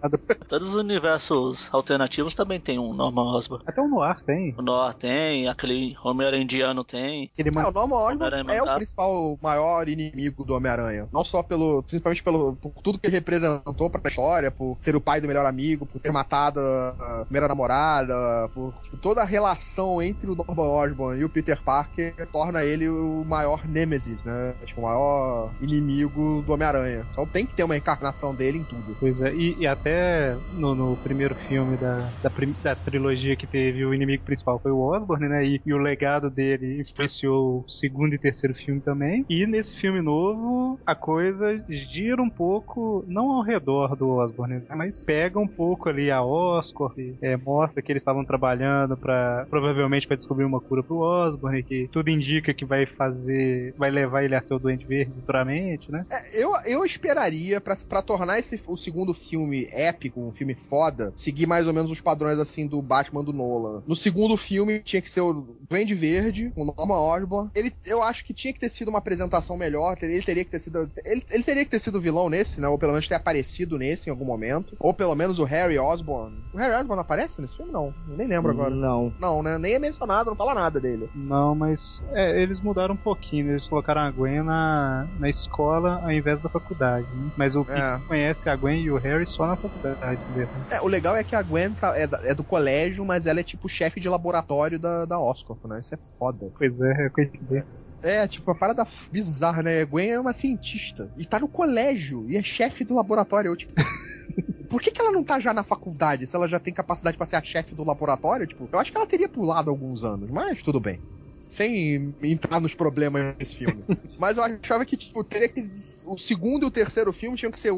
Todos os universos alternativos também tem um Norman Osborn. Até o Noir tem. O Noir tem, aquele Homem-Aranha indiano tem. O Norman Osborn é o principal, maior inimigo do Homem-Aranha. Não só principalmente por tudo que ele representou pra história, por ser o pai do melhor amigo, por ter matado a primeira namorada, por toda a relação entre o Norman Osborn e o Peter Parker torna ele o maior nêmesis, né? Tipo, o maior inimigo do Homem-Aranha. Então tem que ter uma encarnação dele em tudo. Pois é, e até no primeiro filme da trilogia que teve, o inimigo principal foi o Osborn, né? E o legado dele influenciou o segundo e terceiro filme também. E nesse filme novo, a coisa gira um pouco, não ao redor do Osborn, né? Mas pega um pouco ali a Oscorp, mostra que eles estavam trabalhando provavelmente para descobrir uma cura pro Osborn, que tudo indica que vai levar ele a ser o Duende Verde futuramente, né? Eu esperaria pra tornar o segundo filme épico, um filme foda, seguir mais ou menos os padrões assim do Batman do Nolan. No segundo filme tinha que ser o Duende Verde, o Norman Osborn. Eu acho que tinha que ter sido uma apresentação melhor. Ele teria que ter sido vilão nesse, né? Ou pelo menos ter aparecido nesse em algum momento. Ou pelo menos o Harry Osborn. O Harry Osborn aparece nesse filme? Não. Eu nem lembro agora. Não, né? Nem é mencionado, não fala nada dele. Não, mas eles mudaram um pouquinho. Eles colocaram a Gwen na escola ao invés da faculdade, né? Mas o Peter conhece a Gwen e o Harry só na faculdade mesmo. O legal é que a Gwen é do colégio, mas ela é tipo chefe de laboratório da Oscorp, né? Isso é foda. Pois é coisa de ver. Tipo, uma parada bizarra, né? A Gwen é uma cientista e tá no colégio e é chefe do laboratório. Tipo, por que ela não tá já na faculdade, se ela já tem capacidade pra ser a chefe do laboratório? Tipo, eu acho que ela teria pulado alguns anos, mas tudo bem. Sem entrar nos problemas desse filme. Mas eu achava que, tipo, teria que... O segundo e o terceiro filme tinham que ser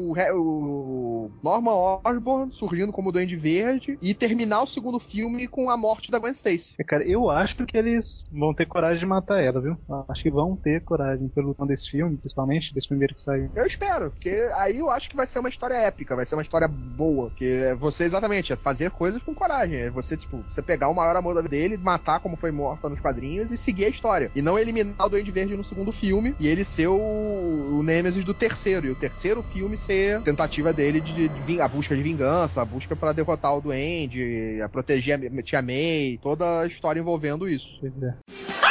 o Norman Osborn surgindo como Duende Verde e terminar o segundo filme com a morte da Gwen Stacy. Cara, eu acho que eles vão ter coragem de matar ela, viu? Acho que vão ter coragem pelo tom desse filme, principalmente, desse primeiro que saiu. Eu espero, porque aí eu acho que vai ser uma história épica, vai ser uma história boa, que você, exatamente, é fazer coisas com coragem, é você, tipo, você pegar o maior amor da vida dele, matar como foi morta nos quadrinhos e seguir a história. E não eliminar o Duende Verde no segundo filme e ele ser o Nêmesis do terceiro. E o terceiro filme ser a tentativa dele de a busca de vingança, a busca pra derrotar o Duende, a proteger a Tia May, toda a história envolvendo isso. Pois é.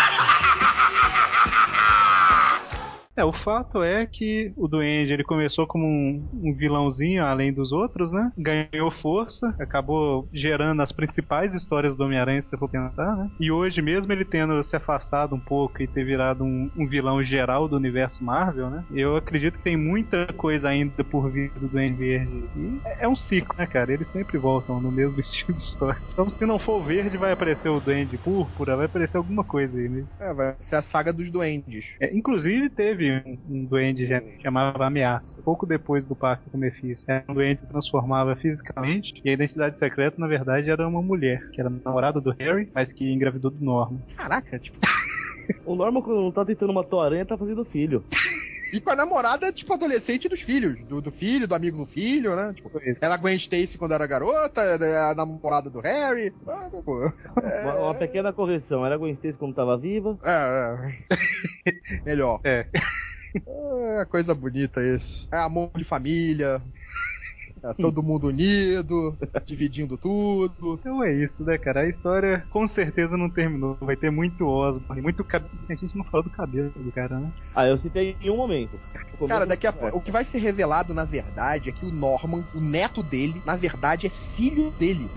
O fato é que o Duende, ele começou como um vilãozinho, além dos outros, né? Ganhou força, acabou gerando as principais histórias do Homem-Aranha, se você for pensar, né? E hoje, mesmo ele tendo se afastado um pouco e ter virado um vilão geral do universo Marvel, né? Eu acredito que tem muita coisa ainda por vir do Duende Verde. E é um ciclo, né, cara? Eles sempre voltam no mesmo estilo de história. Então, se não for verde, vai aparecer o Duende Púrpura, vai aparecer alguma coisa aí, né? Vai ser a saga dos duendes. Inclusive, teve um duende chamava Ameaça. Pouco depois do pacto com o Mephisto. Um duende se transformava fisicamente e a identidade secreta, na verdade, era uma mulher, que era namorada do Harry, mas que engravidou do Norman. Caraca, tipo... O Norman, quando não tá tentando matar a aranha, tá fazendo filho. E com a namorada, tipo, adolescente dos filhos. Do filho, do amigo do filho, né? Tipo, era a Gwen Stacy quando era garota, a namorada do Harry. Uma pequena correção, era a Gwen Stacy quando tava viva. Melhor. Coisa bonita isso. É amor de família. Todo mundo unido, dividindo tudo. Então é isso, né, cara? A história com certeza não terminou. Vai ter muito Osborn, muito cabelo. A gente não falou do cabelo do cara, né? Eu citei em um momento. Cara, daqui a pouco, o que vai ser revelado, na verdade, é que o Norman, o neto dele, na verdade, é filho dele.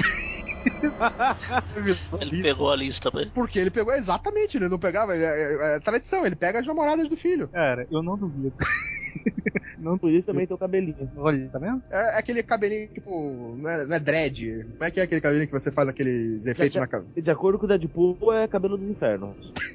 Ele pegou a lista, velho. Porque ele pegou exatamente, ele não pegava. É tradição, ele pega as namoradas do filho. Cara, eu não duvido. Não, por isso também tem o cabelinho. Olha, tá vendo? É aquele cabelinho, tipo, não é dread. Como é que é aquele cabelinho que você faz aqueles efeitos na cabeça? De acordo com o Deadpool, é cabelo dos infernos.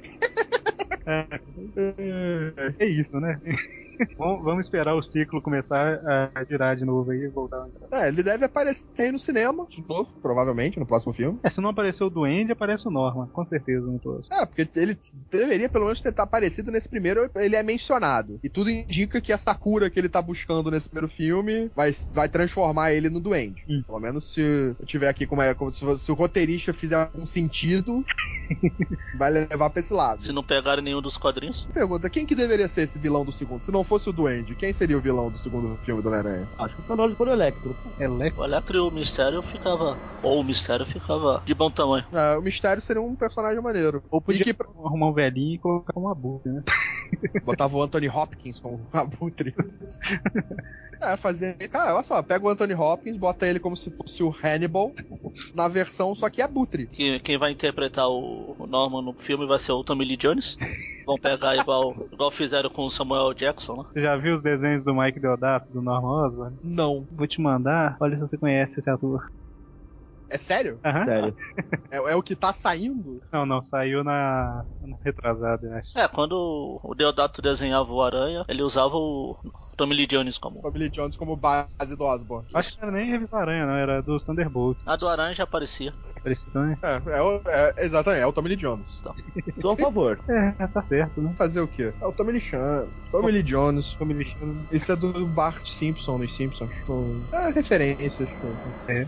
É isso, né? Vamos esperar o ciclo começar a girar de novo aí e voltar. Ele deve aparecer aí no cinema, de novo, provavelmente, no próximo filme. Se não aparecer o Duende, aparece o Norman, com certeza no próximo. Porque ele deveria pelo menos ter aparecido nesse primeiro, ele é mencionado. E tudo indica que essa cura que ele tá buscando nesse primeiro filme vai transformar ele no Duende. Pelo menos se eu tiver aqui se o roteirista fizer algum sentido, vai levar pra esse lado. Se não pegarem nenhum dos quadrinhos. Pergunta, quem que deveria ser esse vilão do segundo? Se não fosse o Duende, quem seria o vilão do segundo filme do Homem-Aranha? Acho que o Canal de por Electro. Electro? O Electro e o Mistério ficava... Ou o Mistério ficava de bom tamanho. O Mistério seria um personagem maneiro. Ou podia arrumar um velhinho e colocar um abutre, né? Botava o Anthony Hopkins como abutre. Fazer... Cara, olha só, pega o Anthony Hopkins, bota ele como se fosse o Hannibal, na versão só que abutre. Quem vai interpretar o Norman no filme vai ser o Tommy Lee Jones. Vão pegar igual fizeram com o Samuel Jackson, né? Você já viu os desenhos do Mike Deodato, do Norman Osborn? Não. Vou te mandar, olha se você conhece esse ator. É sério? Aham. Sério. É o que tá saindo? Não, saiu na retrasada, eu acho. Quando o Deodato desenhava o Aranha, ele usava o Tommy Lee Jones como... Tommy Lee Jones como base do Osborn. Acho que não era nem Revista Aranha, não, era dos Thunderbolts. A do Aranha já aparecia. Parecia também. Exatamente, é o Tommy Lee Jones. Sou a favor. Tá certo, né? Fazer o quê? É o Tommy Lee Chan, Tommy Lee Jones. Tommy Lee Chan. Isso é do Bart Simpson nos Simpsons. São referências. É.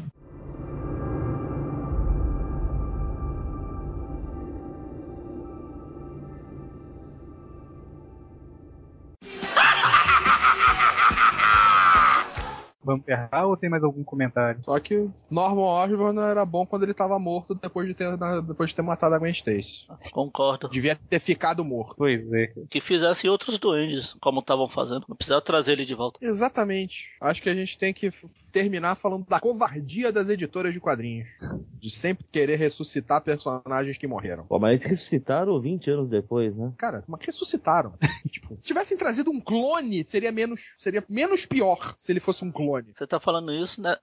Vamos errar ou tem mais algum comentário? Só que Norman Osborn era bom quando ele tava morto depois de ter matado a Gwen Stacy. Concordo. Devia ter ficado morto. Pois é. Que fizessem outros duendes, como estavam fazendo. Não precisava trazer ele de volta. Exatamente. Acho que a gente tem que terminar falando da covardia das editoras de quadrinhos. De sempre querer ressuscitar personagens que morreram. Pô, mas eles ressuscitaram 20 anos depois, né? Cara, mas ressuscitaram. Tipo, se tivessem trazido um clone, seria menos pior se ele fosse um clone. Você tá falando isso, né?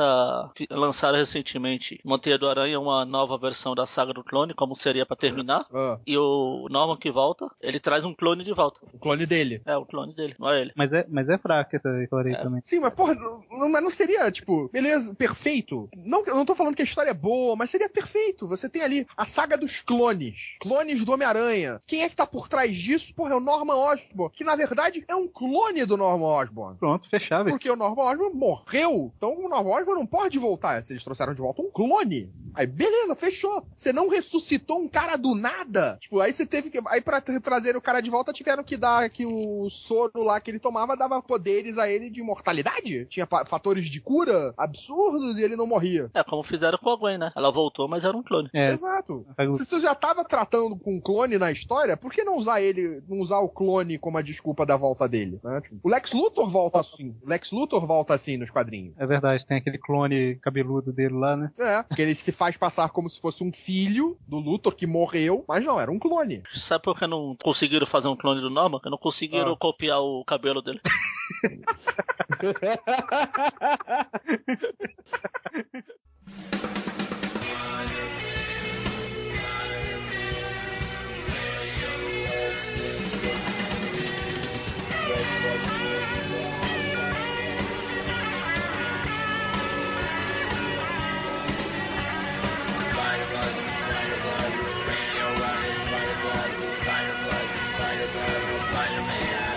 Lançaram recentemente Monteia do Aranha, uma nova versão da saga do clone, como seria pra terminar. E o Norman que volta, ele traz um clone de volta. O clone dele. É, o clone dele, não é ele. Mas é fraca essa história aí também. Sim, mas porra, não seria, tipo, beleza, perfeito. Eu não tô falando que a história é boa, mas seria perfeito. Você tem ali a saga dos clones. Clones do Homem-Aranha. Quem é que tá por trás disso? Porra, é o Norman Osborn. Que, na verdade, é um clone do Norman Osborn. Pronto, fechado. Porque o Norman Osborn morreu. Então o Norman Osborn não pode voltar. Se eles trouxeram de volta um clone. Aí, beleza, fechou. Você não ressuscitou um cara do nada. Tipo, aí você teve que... Aí pra trazer o cara de volta, tiveram que dar que o soro lá que ele tomava dava poderes a ele de imortalidade. Tinha fatores de cura absurdos e ele não morria. É, como fizeram com a Gwen, né? Ela voltou, mas era um clone. Exato. Se você já tava tratando com um clone na história, por que não usar o clone como a desculpa da volta dele? Né? Tipo, o Lex Luthor volta assim. O Lex Luthor volta assim nos quadrinhos. É verdade, tem aquele clone cabeludo dele lá, né? Que ele se faz passar como se fosse um filho do Luthor que morreu, mas não, era um clone. Sabe por que não conseguiram fazer um clone do Norman? Porque não conseguiram copiar o cabelo dele. Spider-Man.